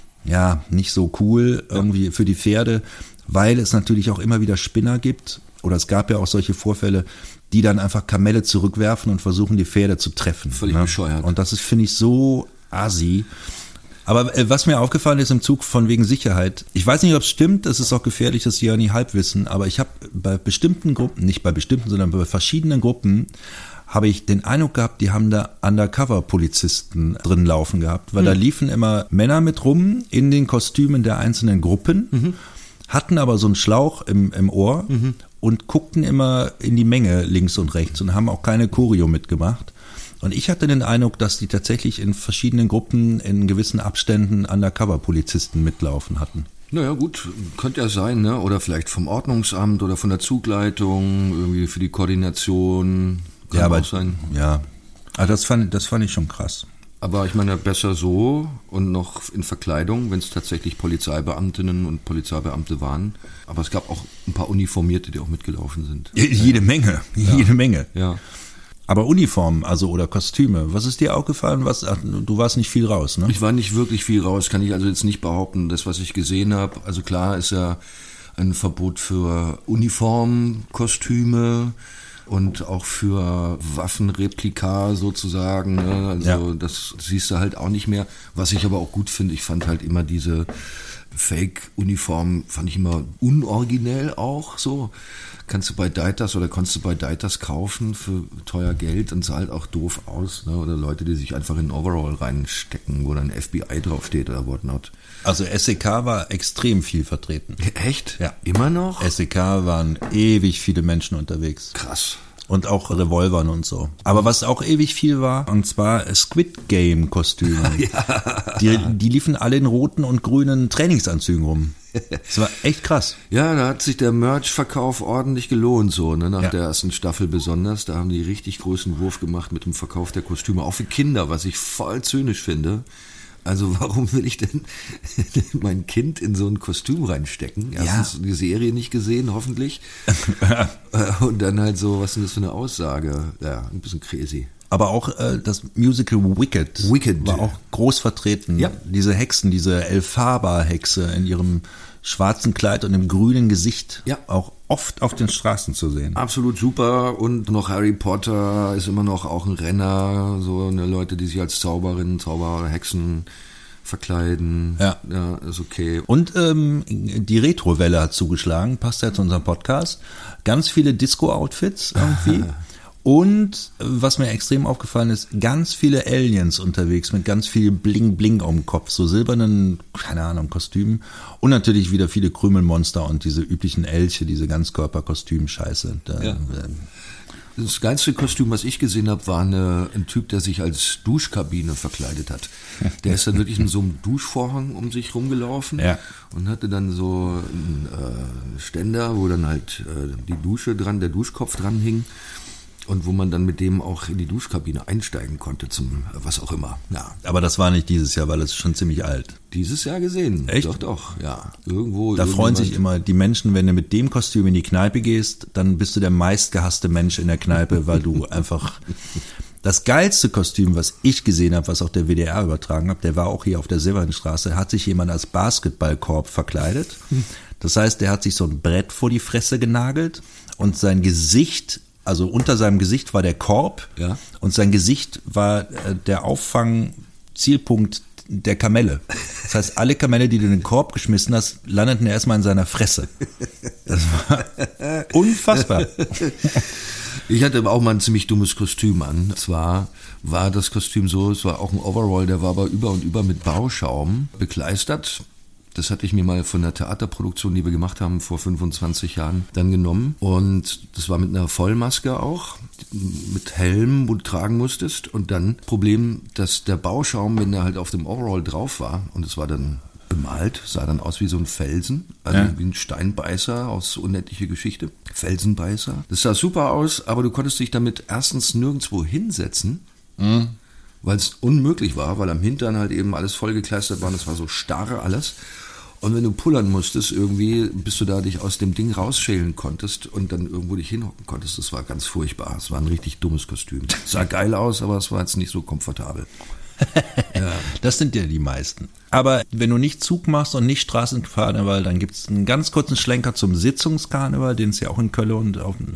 ja, nicht so cool, irgendwie für die Pferde, weil es natürlich auch immer wieder Spinner gibt, oder es gab ja auch solche Vorfälle, die dann einfach Kamelle zurückwerfen und versuchen, die Pferde zu treffen. Völlig bescheuert. Und das ist, finde ich, so assi. Aber was mir aufgefallen ist im Zug von wegen Sicherheit, ich weiß nicht, ob es stimmt, es ist auch gefährlich, das hier nicht Halbwissen, aber ich habe bei bestimmten Gruppen, nicht bei bestimmten, sondern bei verschiedenen Gruppen, habe ich den Eindruck gehabt, die haben da Undercover-Polizisten drin laufen gehabt, weil da liefen immer Männer mit rum in den Kostümen der einzelnen Gruppen, hatten aber so einen Schlauch im Ohr und guckten immer in die Menge links und rechts und haben auch keine Choreo mitgemacht. Und ich hatte den Eindruck, dass die tatsächlich in verschiedenen Gruppen in gewissen Abständen Undercover-Polizisten mitlaufen hatten. Naja gut, könnte ja sein, ne? Oder vielleicht vom Ordnungsamt oder von der Zugleitung, irgendwie für die Koordination. Kann aber auch sein. Ja, aber das fand ich schon krass. Aber ich meine, besser so und noch in Verkleidung, wenn es tatsächlich Polizeibeamtinnen und Polizeibeamte waren. Aber es gab auch ein paar Uniformierte, die auch mitgelaufen sind. Jede Menge. Ja. Aber Uniformen, also oder Kostüme, was ist dir aufgefallen? Du warst nicht viel raus, ne? Ich war nicht wirklich viel raus, kann ich also jetzt nicht behaupten. Das, was ich gesehen habe, also klar ist ja ein Verbot für Uniformen, Kostüme und auch für Waffenreplika sozusagen. Ne? Also das siehst du halt auch nicht mehr. Was ich aber auch gut finde, ich fand halt immer diese Fake-Uniformen, fand ich immer unoriginell auch so. Konntest du bei Deiters kaufen für teuer Geld und sah halt auch doof aus. Ne? Oder Leute, die sich einfach in ein Overall reinstecken, wo dann FBI draufsteht oder whatnot. Also SEK war extrem viel vertreten. Echt? Ja. Immer noch? SEK waren ewig viele Menschen unterwegs. Krass. Und auch Revolvern und so. Aber was auch ewig viel war, und zwar Squid Game Kostüme. Ja. Die liefen alle in roten und grünen Trainingsanzügen rum. Das war echt krass. Ja, da hat sich der Merch-Verkauf ordentlich gelohnt, so, ne, nach Ja. der ersten Staffel besonders. Da haben die richtig großen Wurf gemacht mit dem Verkauf der Kostüme, auch für Kinder, was ich voll zynisch finde. Also warum will ich denn mein Kind in so ein Kostüm reinstecken? Erstens die Serie nicht gesehen, hoffentlich. Und dann halt so, was ist denn das für eine Aussage? Ja, ein bisschen crazy. Aber auch das Musical Wicked war auch groß vertreten. Ja. Diese Hexen, diese Elphaba-Hexe in ihrem schwarzen Kleid und im grünen Gesicht, Ja. auch oft auf den Straßen zu sehen. Absolut super. Und noch Harry Potter ist immer noch auch ein Renner. So eine Leute, die sich als Zauberinnen, Zauberer, Hexen verkleiden. Ja. Ja, ist okay. Und die Retro-Welle hat zugeschlagen, passt ja zu unserem Podcast. Ganz viele Disco-Outfits irgendwie. Und was mir extrem aufgefallen ist, ganz viele Aliens unterwegs mit ganz viel Bling-Bling am Kopf, so silbernen, keine Ahnung, Kostümen. Und natürlich wieder viele Krümelmonster und diese üblichen Elche, diese Ganzkörper-Kostüm-Scheiße. Ja. Das geilste Kostüm, was ich gesehen habe, war ein Typ, der sich als Duschkabine verkleidet hat. Der ist dann wirklich in so einem Duschvorhang um sich rumgelaufen Ja. und hatte dann so einen Ständer, wo dann halt die Dusche dran, der Duschkopf dran hing. Und wo man dann mit dem auch in die Duschkabine einsteigen konnte zum was auch immer. Ja. Aber das war nicht dieses Jahr, weil es ist schon ziemlich alt. Dieses Jahr gesehen. Echt? Doch, ja. Irgendwo. Da freuen sich immer die Menschen, wenn du mit dem Kostüm in die Kneipe gehst, dann bist du der meistgehasste Mensch in der Kneipe, weil du einfach... Das geilste Kostüm, was ich gesehen habe, was auch der WDR übertragen hat, der war auch hier auf der Severinstraße, hat sich jemand als Basketballkorb verkleidet. Das heißt, der hat sich so ein Brett vor die Fresse genagelt und sein Gesicht... Also unter seinem Gesicht war der Korb und sein Gesicht war der Auffangzielpunkt der Kamelle. Das heißt, alle Kamelle, die du in den Korb geschmissen hast, landeten erstmal in seiner Fresse. Das war unfassbar. Ich hatte aber auch mal ein ziemlich dummes Kostüm an. Zwar war das Kostüm so, es war auch ein Overall, der war aber über und über mit Bauschaum bekleistert. Das hatte ich mir mal von der Theaterproduktion, die wir gemacht haben vor 25 Jahren, dann genommen. Und das war mit einer Vollmaske auch, mit Helm, wo du tragen musstest. Und dann Problem, dass der Bauschaum, wenn der halt auf dem Overall drauf war, und es war dann bemalt, sah dann aus wie so ein Felsen, also wie ein Steinbeißer aus Unendliche Geschichte, Felsenbeißer. Das sah super aus, aber du konntest dich damit erstens nirgendwo hinsetzen, weil es unmöglich war, weil am Hintern halt eben alles vollgekleistert war und es war so starr alles. Und wenn du pullern musstest irgendwie, bis du da dich aus dem Ding rausschälen konntest und dann irgendwo dich hinhocken konntest, das war ganz furchtbar. Es war ein richtig dummes Kostüm. Sah geil aus, aber es war jetzt nicht so komfortabel. Ja. Das sind ja die meisten. Aber wenn du nicht Zug machst und nicht Straßenkarneval, dann gibt es einen ganz kurzen Schlenker zum Sitzungskarneval, den es ja auch in Köln und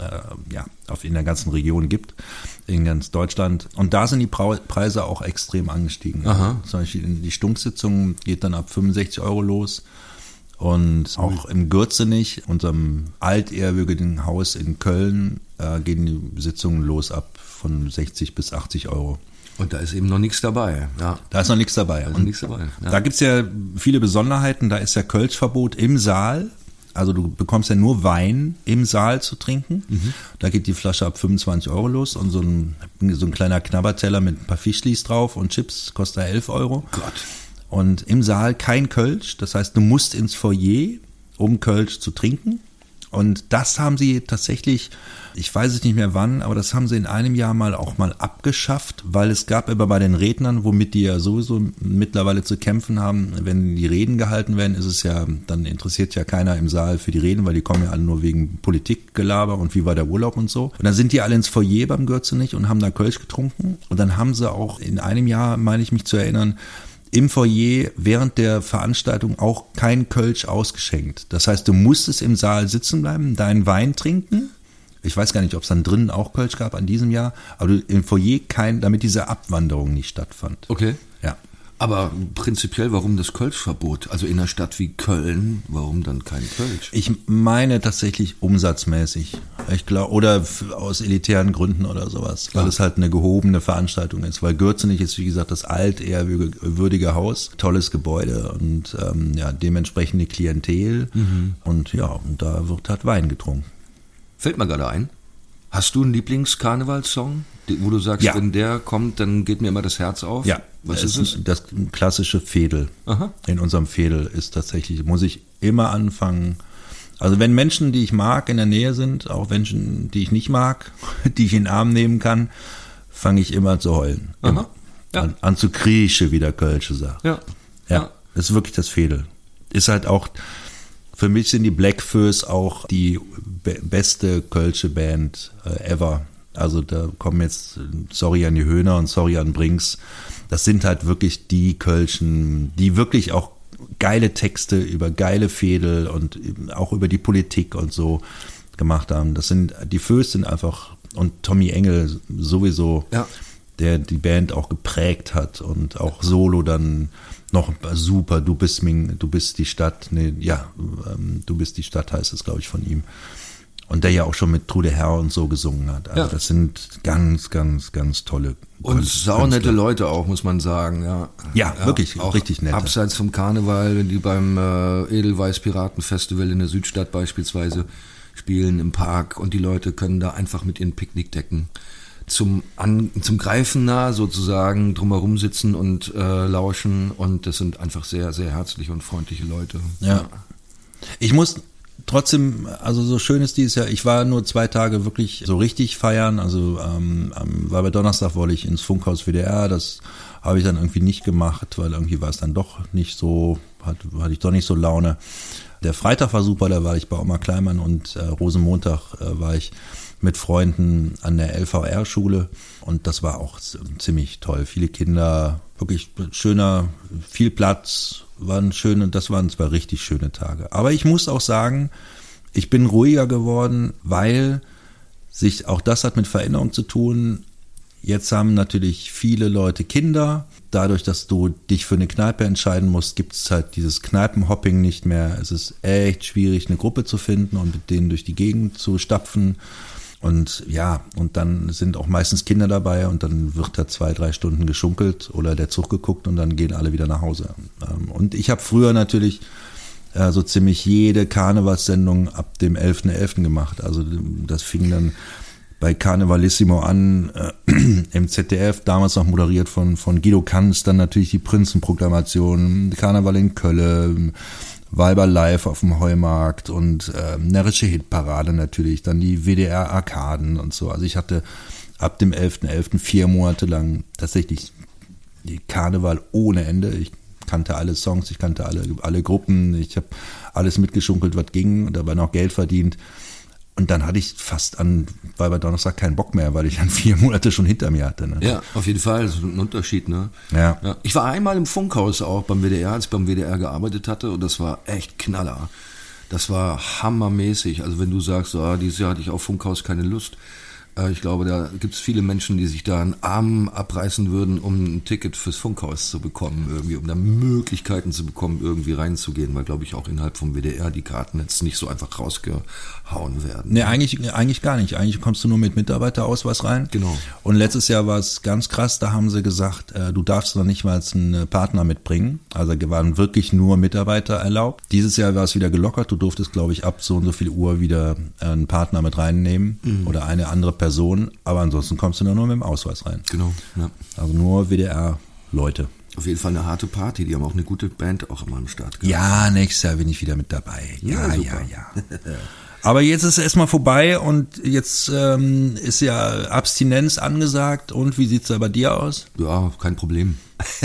in der ganzen Region gibt, in ganz Deutschland. Und da sind die Preise auch extrem angestiegen. Also zum Beispiel die Stunksitzung geht dann ab 65 € los. Und auch im Gürzenich, unserem altehrwürdigen Haus in Köln, gehen die Sitzungen los ab von 60 bis 80 €. Und da ist eben noch nichts dabei. Ja. Da ist noch nichts dabei. Da gibt's ja viele Besonderheiten. Da ist ja Kölschverbot im Saal. Also du bekommst ja nur Wein im Saal zu trinken. Da geht die Flasche ab 25 € los und so ein kleiner Knabberteller mit ein paar Fischlis drauf und Chips kostet 11 €. Gott. Und im Saal kein Kölsch. Das heißt, du musst ins Foyer, um Kölsch zu trinken. Und das haben sie tatsächlich, ich weiß es nicht mehr wann, aber das haben sie in einem Jahr auch mal abgeschafft, weil es gab immer bei den Rednern, womit die ja sowieso mittlerweile zu kämpfen haben, wenn die Reden gehalten werden, ist es ja, dann interessiert ja keiner im Saal für die Reden, weil die kommen ja alle nur wegen Politikgelaber und wie war der Urlaub und so. Und dann sind die alle ins Foyer beim Gürzenich und haben da Kölsch getrunken. Und dann haben sie auch in einem Jahr, meine ich mich zu erinnern, im Foyer während der Veranstaltung auch kein Kölsch ausgeschenkt. Das heißt, du musstest im Saal sitzen bleiben, deinen Wein trinken. Ich weiß gar nicht, ob es dann drinnen auch Kölsch gab an diesem Jahr, aber im Foyer damit diese Abwanderung nicht stattfand. Okay. Ja. Aber prinzipiell, warum das Kölschverbot? Also in einer Stadt wie Köln, warum dann kein Kölsch? Ich meine tatsächlich umsatzmäßig. Ich glaube, oder aus elitären Gründen oder sowas, weil es halt eine gehobene Veranstaltung ist. Weil Gürzenich ist, wie gesagt, das altehrwürdige Haus, tolles Gebäude und dementsprechende Klientel. Und und da wird halt Wein getrunken. Fällt mir gerade ein. Hast du einen Lieblings-Karnevalssong, wo du sagst, wenn der kommt, dann geht mir immer das Herz auf? Ja. Was ist es? Das klassische Fädel. In unserem Fädel ist tatsächlich, muss ich immer anfangen. Also wenn Menschen, die ich mag, in der Nähe sind, auch Menschen, die ich nicht mag, die ich in den Arm nehmen kann, fange ich immer zu heulen. Immer. Ja. An zu kriechen, wie der Kölsche sagt. Ja, das ist wirklich das Fädel. Ist halt auch, für mich sind die Blackfoes auch die beste Kölsche Band ever. Also da kommen jetzt Sorry an die Höhner und Sorry an Brinks. Das sind halt wirklich die Kölschen, die wirklich auch geile Texte über geile Fädel und auch über die Politik und so gemacht haben. Die Föß sind einfach, und Tommy Engel sowieso, der die Band auch geprägt hat und auch solo dann noch super, du bist die Stadt, du bist die Stadt heißt es, glaube ich, von ihm. Und der ja auch schon mit Trude Herr und so gesungen hat. Also das sind ganz, ganz, ganz tolle und saunette Leute auch, muss man sagen. Ja, wirklich, auch richtig nett. Abseits vom Karneval, wenn die beim Edelweiß Piratenfestival in der Südstadt beispielsweise spielen im Park und die Leute können da einfach mit ihren Picknickdecken zum Greifen nah sozusagen drumherum sitzen und lauschen, und das sind einfach sehr, sehr herzliche und freundliche Leute. Ja. Ich muss trotzdem, also so schön ist dieses Jahr, ich war nur 2 Tage wirklich so richtig feiern, also war bei Donnerstag wollte ich ins Funkhaus WDR, das habe ich dann irgendwie nicht gemacht, weil irgendwie war es dann doch nicht so, hatte ich doch nicht so Laune. Der Freitag war super, da war ich bei Oma Kleinmann, und Rosenmontag war ich mit Freunden an der LVR-Schule, und das war auch ziemlich toll. Viele Kinder, wirklich schöner, viel Platz, waren schön, und das waren zwar richtig schöne Tage. Aber ich muss auch sagen, ich bin ruhiger geworden, weil sich auch das hat mit Veränderung zu tun. Jetzt haben natürlich viele Leute Kinder. Dadurch, dass du dich für eine Kneipe entscheiden musst, gibt es halt dieses Kneipenhopping nicht mehr. Es ist echt schwierig, eine Gruppe zu finden und mit denen durch die Gegend zu stapfen. Und und dann sind auch meistens Kinder dabei, und dann wird da 2-3 Stunden geschunkelt oder der Zug geguckt, und dann gehen alle wieder nach Hause. Und ich habe früher natürlich so ziemlich jede Karnevalssendung ab dem 11.11. gemacht. Also das fing dann bei Carnevalissimo an, im ZDF, damals noch moderiert von Guido Kanz, dann natürlich die Prinzenproklamation, Karneval in Köln, Weiber live auf dem Heumarkt und närrische Hitparade natürlich, dann die WDR-Arkaden und so. Also ich hatte ab dem 11.11. 4 Monate lang tatsächlich die Karneval ohne Ende. Ich kannte alle Songs, ich kannte alle Gruppen, ich habe alles mitgeschunkelt, was ging, und dabei noch Geld verdient. Und dann hatte ich fast an Weiber-Donnerstag keinen Bock mehr, weil ich dann 4 Monate schon hinter mir hatte. Ne? Ja, auf jeden Fall, das ist ein Unterschied. Ne? Ja. Ich war einmal im Funkhaus auch beim WDR, als ich beim WDR gearbeitet hatte, und das war echt Knaller. Das war hammermäßig. Also wenn du sagst, dieses Jahr hatte ich auf Funkhaus keine Lust, ich glaube, da gibt es viele Menschen, die sich da einen Arm abreißen würden, um ein Ticket fürs Funkhaus zu bekommen, irgendwie, um da Möglichkeiten zu bekommen, irgendwie reinzugehen, weil, glaube ich, auch innerhalb vom WDR die Karten jetzt nicht so einfach rausgehauen werden. Nee, eigentlich gar nicht. Eigentlich kommst du nur mit Mitarbeiterausweis rein. Genau. Und letztes Jahr war es ganz krass, da haben sie gesagt, du darfst noch nicht mal einen Partner mitbringen. Also waren wirklich nur Mitarbeiter erlaubt. Dieses Jahr war es wieder gelockert. Du durftest, glaube ich, ab so und so viel Uhr wieder einen Partner mit reinnehmen oder eine andere Person, aber ansonsten kommst du nur mit dem Ausweis rein. Genau, ja. Also nur WDR-Leute. Auf jeden Fall eine harte Party, die haben auch eine gute Band auch immer am Start gehabt. Ja, nächstes Jahr bin ich wieder mit dabei. Ja. Super. Aber jetzt ist es erstmal vorbei, und jetzt ist ja Abstinenz angesagt. Und wie sieht's da bei dir aus? Ja, kein Problem.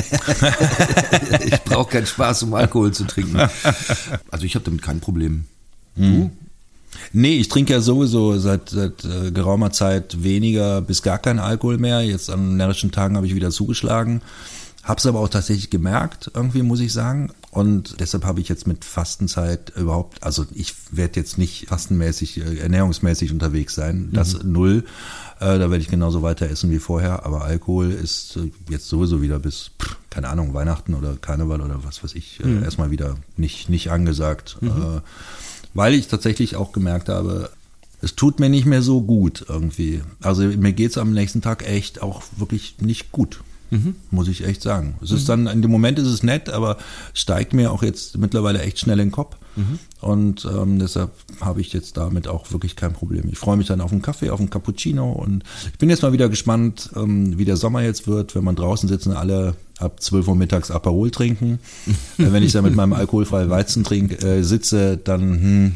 Ich brauche keinen Spaß, um Alkohol zu trinken. Also ich habe damit kein Problem. Du? Nee, ich trinke ja sowieso seit geraumer Zeit weniger bis gar keinen Alkohol mehr. Jetzt an närrischen Tagen habe ich wieder zugeschlagen. Hab's aber auch tatsächlich gemerkt, irgendwie muss ich sagen. Und deshalb habe ich jetzt mit Fastenzeit überhaupt, also ich werde jetzt nicht fastenmäßig, ernährungsmäßig unterwegs sein. Das null. Da werde ich genauso weiter essen wie vorher. Aber Alkohol ist jetzt sowieso wieder bis, keine Ahnung, Weihnachten oder Karneval oder was weiß ich, erstmal wieder nicht angesagt. Weil ich tatsächlich auch gemerkt habe, es tut mir nicht mehr so gut irgendwie. Also mir geht's am nächsten Tag echt auch wirklich nicht gut. muss ich echt sagen. Es ist dann, in dem Moment ist es nett, aber steigt mir auch jetzt mittlerweile echt schnell in den Kopf. Und deshalb habe ich jetzt damit auch wirklich kein Problem. Ich freue mich dann auf einen Kaffee, auf einen Cappuccino und ich bin jetzt mal wieder gespannt, wie der Sommer jetzt wird, wenn man draußen sitzt und alle ab 12 Uhr mittags Aperol trinken. Wenn ich da mit meinem alkoholfreien Weizen sitze, dann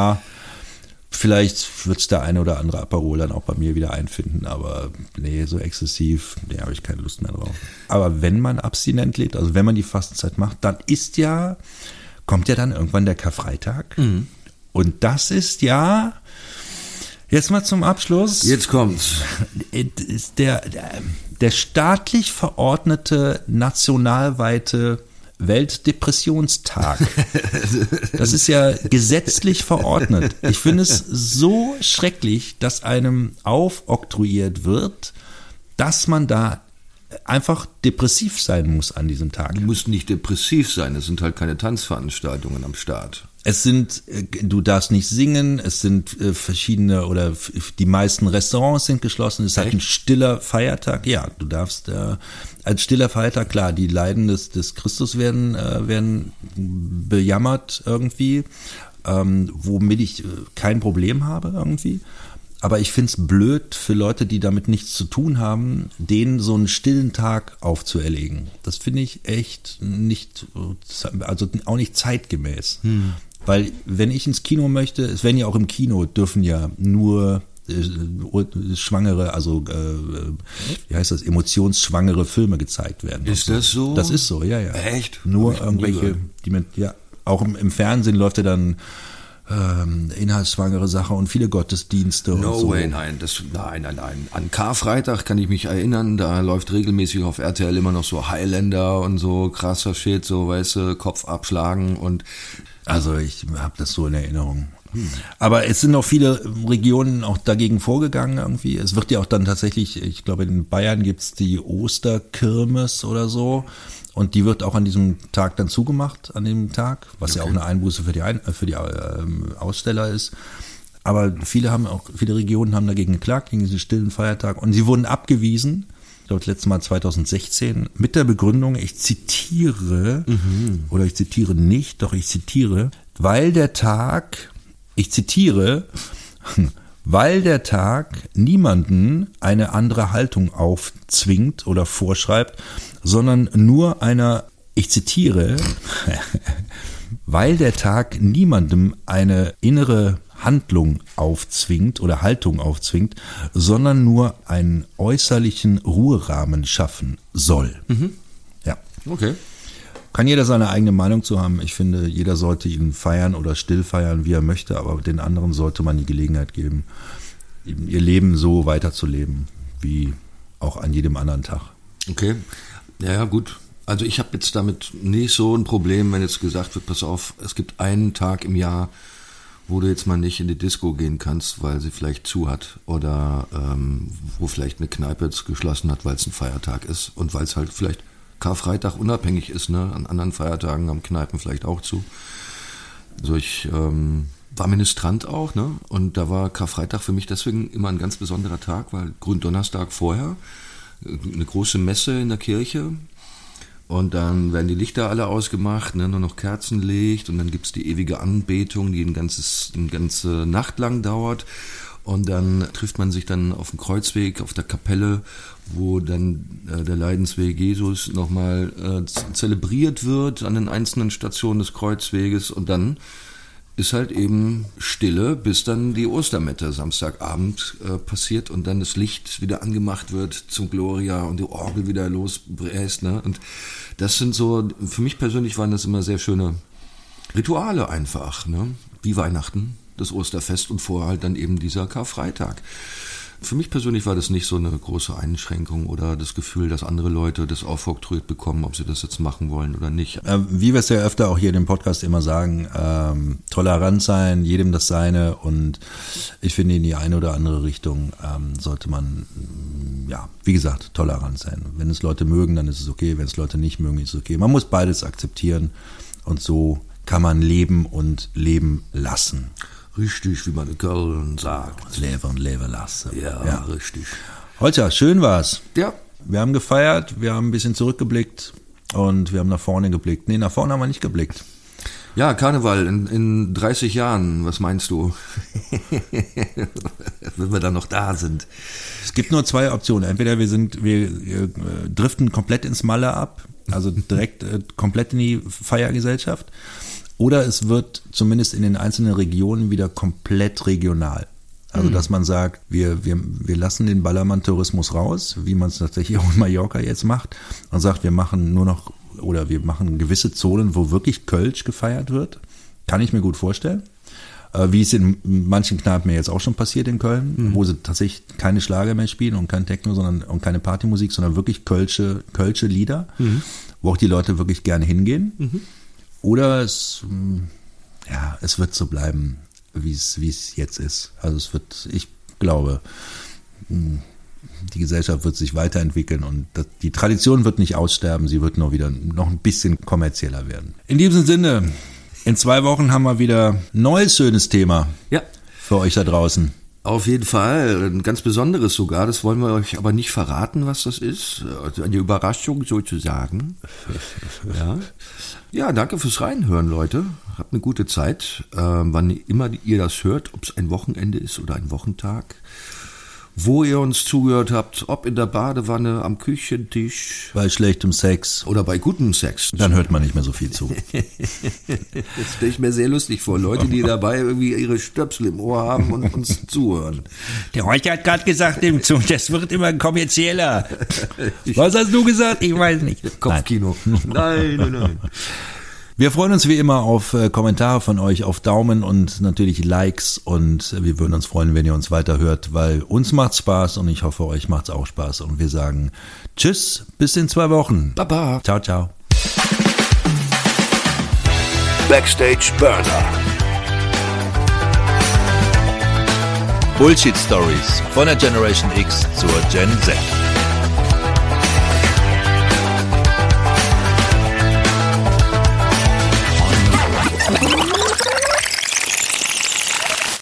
vielleicht wird es der eine oder andere Aperol dann auch bei mir wieder einfinden, aber nee, so exzessiv, habe ich keine Lust mehr drauf. Aber wenn man abstinent lebt, also wenn man die Fastenzeit macht, dann kommt ja dann irgendwann der Karfreitag. Und das ist ja, jetzt mal zum Abschluss. Jetzt kommt's. Ist der staatlich verordnete nationalweite Weltdepressionstag. Das ist ja gesetzlich verordnet. Ich finde es so schrecklich, dass einem aufoktroyiert wird, dass man da einfach depressiv sein muss an diesem Tag. Du musst nicht depressiv sein, es sind halt keine Tanzveranstaltungen am Start. Du darfst nicht singen, es sind verschiedene oder die meisten Restaurants sind geschlossen, es ist halt ein stiller Feiertag. Ja, du darfst als stiller Feiertag, klar, die Leiden des Christus werden bejammert irgendwie, womit ich kein Problem habe irgendwie. Aber ich find's blöd für Leute, die damit nichts zu tun haben, denen so einen stillen Tag aufzuerlegen. Das finde ich echt also auch nicht zeitgemäß. Weil wenn ich ins Kino möchte, es werden ja auch im Kino dürfen ja nur schwangere, also emotionsschwangere Filme gezeigt werden. Ist das so? Das ist so, ja. Echt? Nur irgendwelche, auch im Fernsehen läuft ja dann inhaltsschwangere Sache und viele Gottesdienste und so. No way, nein. An Karfreitag kann ich mich erinnern, da läuft regelmäßig auf RTL immer noch so Highlander und so krasser Shit, so weißt du, Kopf abschlagen und also ich habe das so in Erinnerung. Aber es sind auch viele Regionen auch dagegen vorgegangen irgendwie. Es wird ja auch dann tatsächlich, ich glaube in Bayern gibt's die Osterkirmes oder so. Und die wird auch an diesem Tag dann zugemacht, an dem Tag, was ja auch eine Einbuße für die Aussteller ist. Aber viele Regionen haben dagegen geklagt, gegen diesen stillen Feiertag. Und sie wurden abgewiesen, ich glaube das letzte Mal 2016, mit der Begründung, ich zitiere, weil der Tag niemanden eine andere Haltung aufzwingt oder vorschreibt, sondern nur weil der Tag niemandem eine innere Handlung aufzwingt oder Haltung aufzwingt, sondern nur einen äußerlichen Ruherahmen schaffen soll. Ja. Okay. Kann jeder seine eigene Meinung zu haben. Ich finde, jeder sollte ihn feiern oder still feiern, wie er möchte, aber den anderen sollte man die Gelegenheit geben, ihr Leben so weiterzuleben, wie auch an jedem anderen Tag. Okay, ja gut. Also ich habe jetzt damit nicht so ein Problem, wenn jetzt gesagt wird, pass auf, es gibt einen Tag im Jahr, wo du jetzt mal nicht in die Disco gehen kannst, weil sie vielleicht zu hat oder wo vielleicht eine Kneipe jetzt geschlossen hat, weil es ein Feiertag ist und weil es halt vielleicht Karfreitag unabhängig ist, ne? An anderen Feiertagen haben Kneipen vielleicht auch zu. Also ich war Ministrant auch, ne? Und da war Karfreitag für mich deswegen immer ein ganz besonderer Tag, weil Gründonnerstag vorher eine große Messe in der Kirche und dann werden die Lichter alle ausgemacht, ne? Nur noch Kerzenlicht und dann gibt's die ewige Anbetung, die eine ganze Nacht lang dauert. Und dann trifft man sich dann auf dem Kreuzweg, auf der Kapelle, wo dann der Leidensweg Jesus nochmal zelebriert wird an den einzelnen Stationen des Kreuzweges. Und dann ist halt eben Stille, bis dann die Ostermette Samstagabend passiert und dann das Licht wieder angemacht wird zum Gloria und die Orgel wieder losbläst. Ne? Und das sind so, für mich persönlich waren das immer sehr schöne Rituale einfach, ne? Wie Weihnachten. Das Osterfest und vorher halt dann eben dieser Karfreitag. Für mich persönlich war das nicht so eine große Einschränkung oder das Gefühl, dass andere Leute das aufoktroyiert bekommen, ob sie das jetzt machen wollen oder nicht. Wie wir es ja öfter auch hier in dem Podcast immer sagen, tolerant sein, jedem das Seine und ich finde in die eine oder andere Richtung sollte man, ja, wie gesagt, tolerant sein. Wenn es Leute mögen, dann ist es okay, wenn es Leute nicht mögen, ist es okay. Man muss beides akzeptieren und so kann man leben und leben lassen. Richtig, wie man in Köln sagt. Leben lassen. Ja, richtig. Holger, schön war's. Ja. Wir haben gefeiert, wir haben ein bisschen zurückgeblickt und wir haben nach vorne geblickt. Nee, nach vorne haben wir nicht geblickt. Ja, Karneval in 30 Jahren, was meinst du? Wenn wir dann noch da sind. Es gibt nur 2 Optionen. Entweder wir driften komplett ins Malle ab, also direkt komplett in die Feiergesellschaft, oder es wird zumindest in den einzelnen Regionen wieder komplett regional. Also dass man sagt, wir lassen den Ballermann-Tourismus raus, wie man es tatsächlich auch in Mallorca jetzt macht, und sagt, wir machen gewisse Zonen, wo wirklich Kölsch gefeiert wird. Kann ich mir gut vorstellen. Wie es in manchen Kneipen jetzt auch schon passiert in Köln, wo sie tatsächlich keine Schlager mehr spielen und kein Techno, und keine Partymusik, sondern wirklich Kölsche Lieder, wo auch die Leute wirklich gerne hingehen. Oder es wird so bleiben, wie es jetzt ist. Also ich glaube, die Gesellschaft wird sich weiterentwickeln und die Tradition wird nicht aussterben, sie wird noch ein bisschen kommerzieller werden. In diesem Sinne, in 2 Wochen haben wir wieder ein neues schönes Thema für euch da draußen. Auf jeden Fall, ein ganz besonderes sogar, das wollen wir euch aber nicht verraten, was das ist. Also eine Überraschung sozusagen. Ja, danke fürs Reinhören, Leute. Habt eine gute Zeit, wann immer ihr das hört, ob es ein Wochenende ist oder ein Wochentag. Wo ihr uns zugehört habt, ob in der Badewanne, am Küchentisch. Bei schlechtem Sex. Oder bei gutem Sex. Dann hört man nicht mehr so viel zu. Das stelle ich mir sehr lustig vor. Leute, die dabei irgendwie ihre Stöpsel im Ohr haben und uns zuhören. Der Holger hat gerade gesagt, das wird immer kommerzieller. Was hast du gesagt? Ich weiß nicht. Kopfkino. Nein. Wir freuen uns wie immer auf Kommentare von euch, auf Daumen und natürlich Likes, und wir würden uns freuen, wenn ihr uns weiterhört, weil uns macht's Spaß und ich hoffe, euch macht's auch Spaß, und wir sagen Tschüss, bis in 2 Wochen. Baba. Ciao, ciao. Backstage Burner. Bullshit Stories von der Generation X zur Gen Z.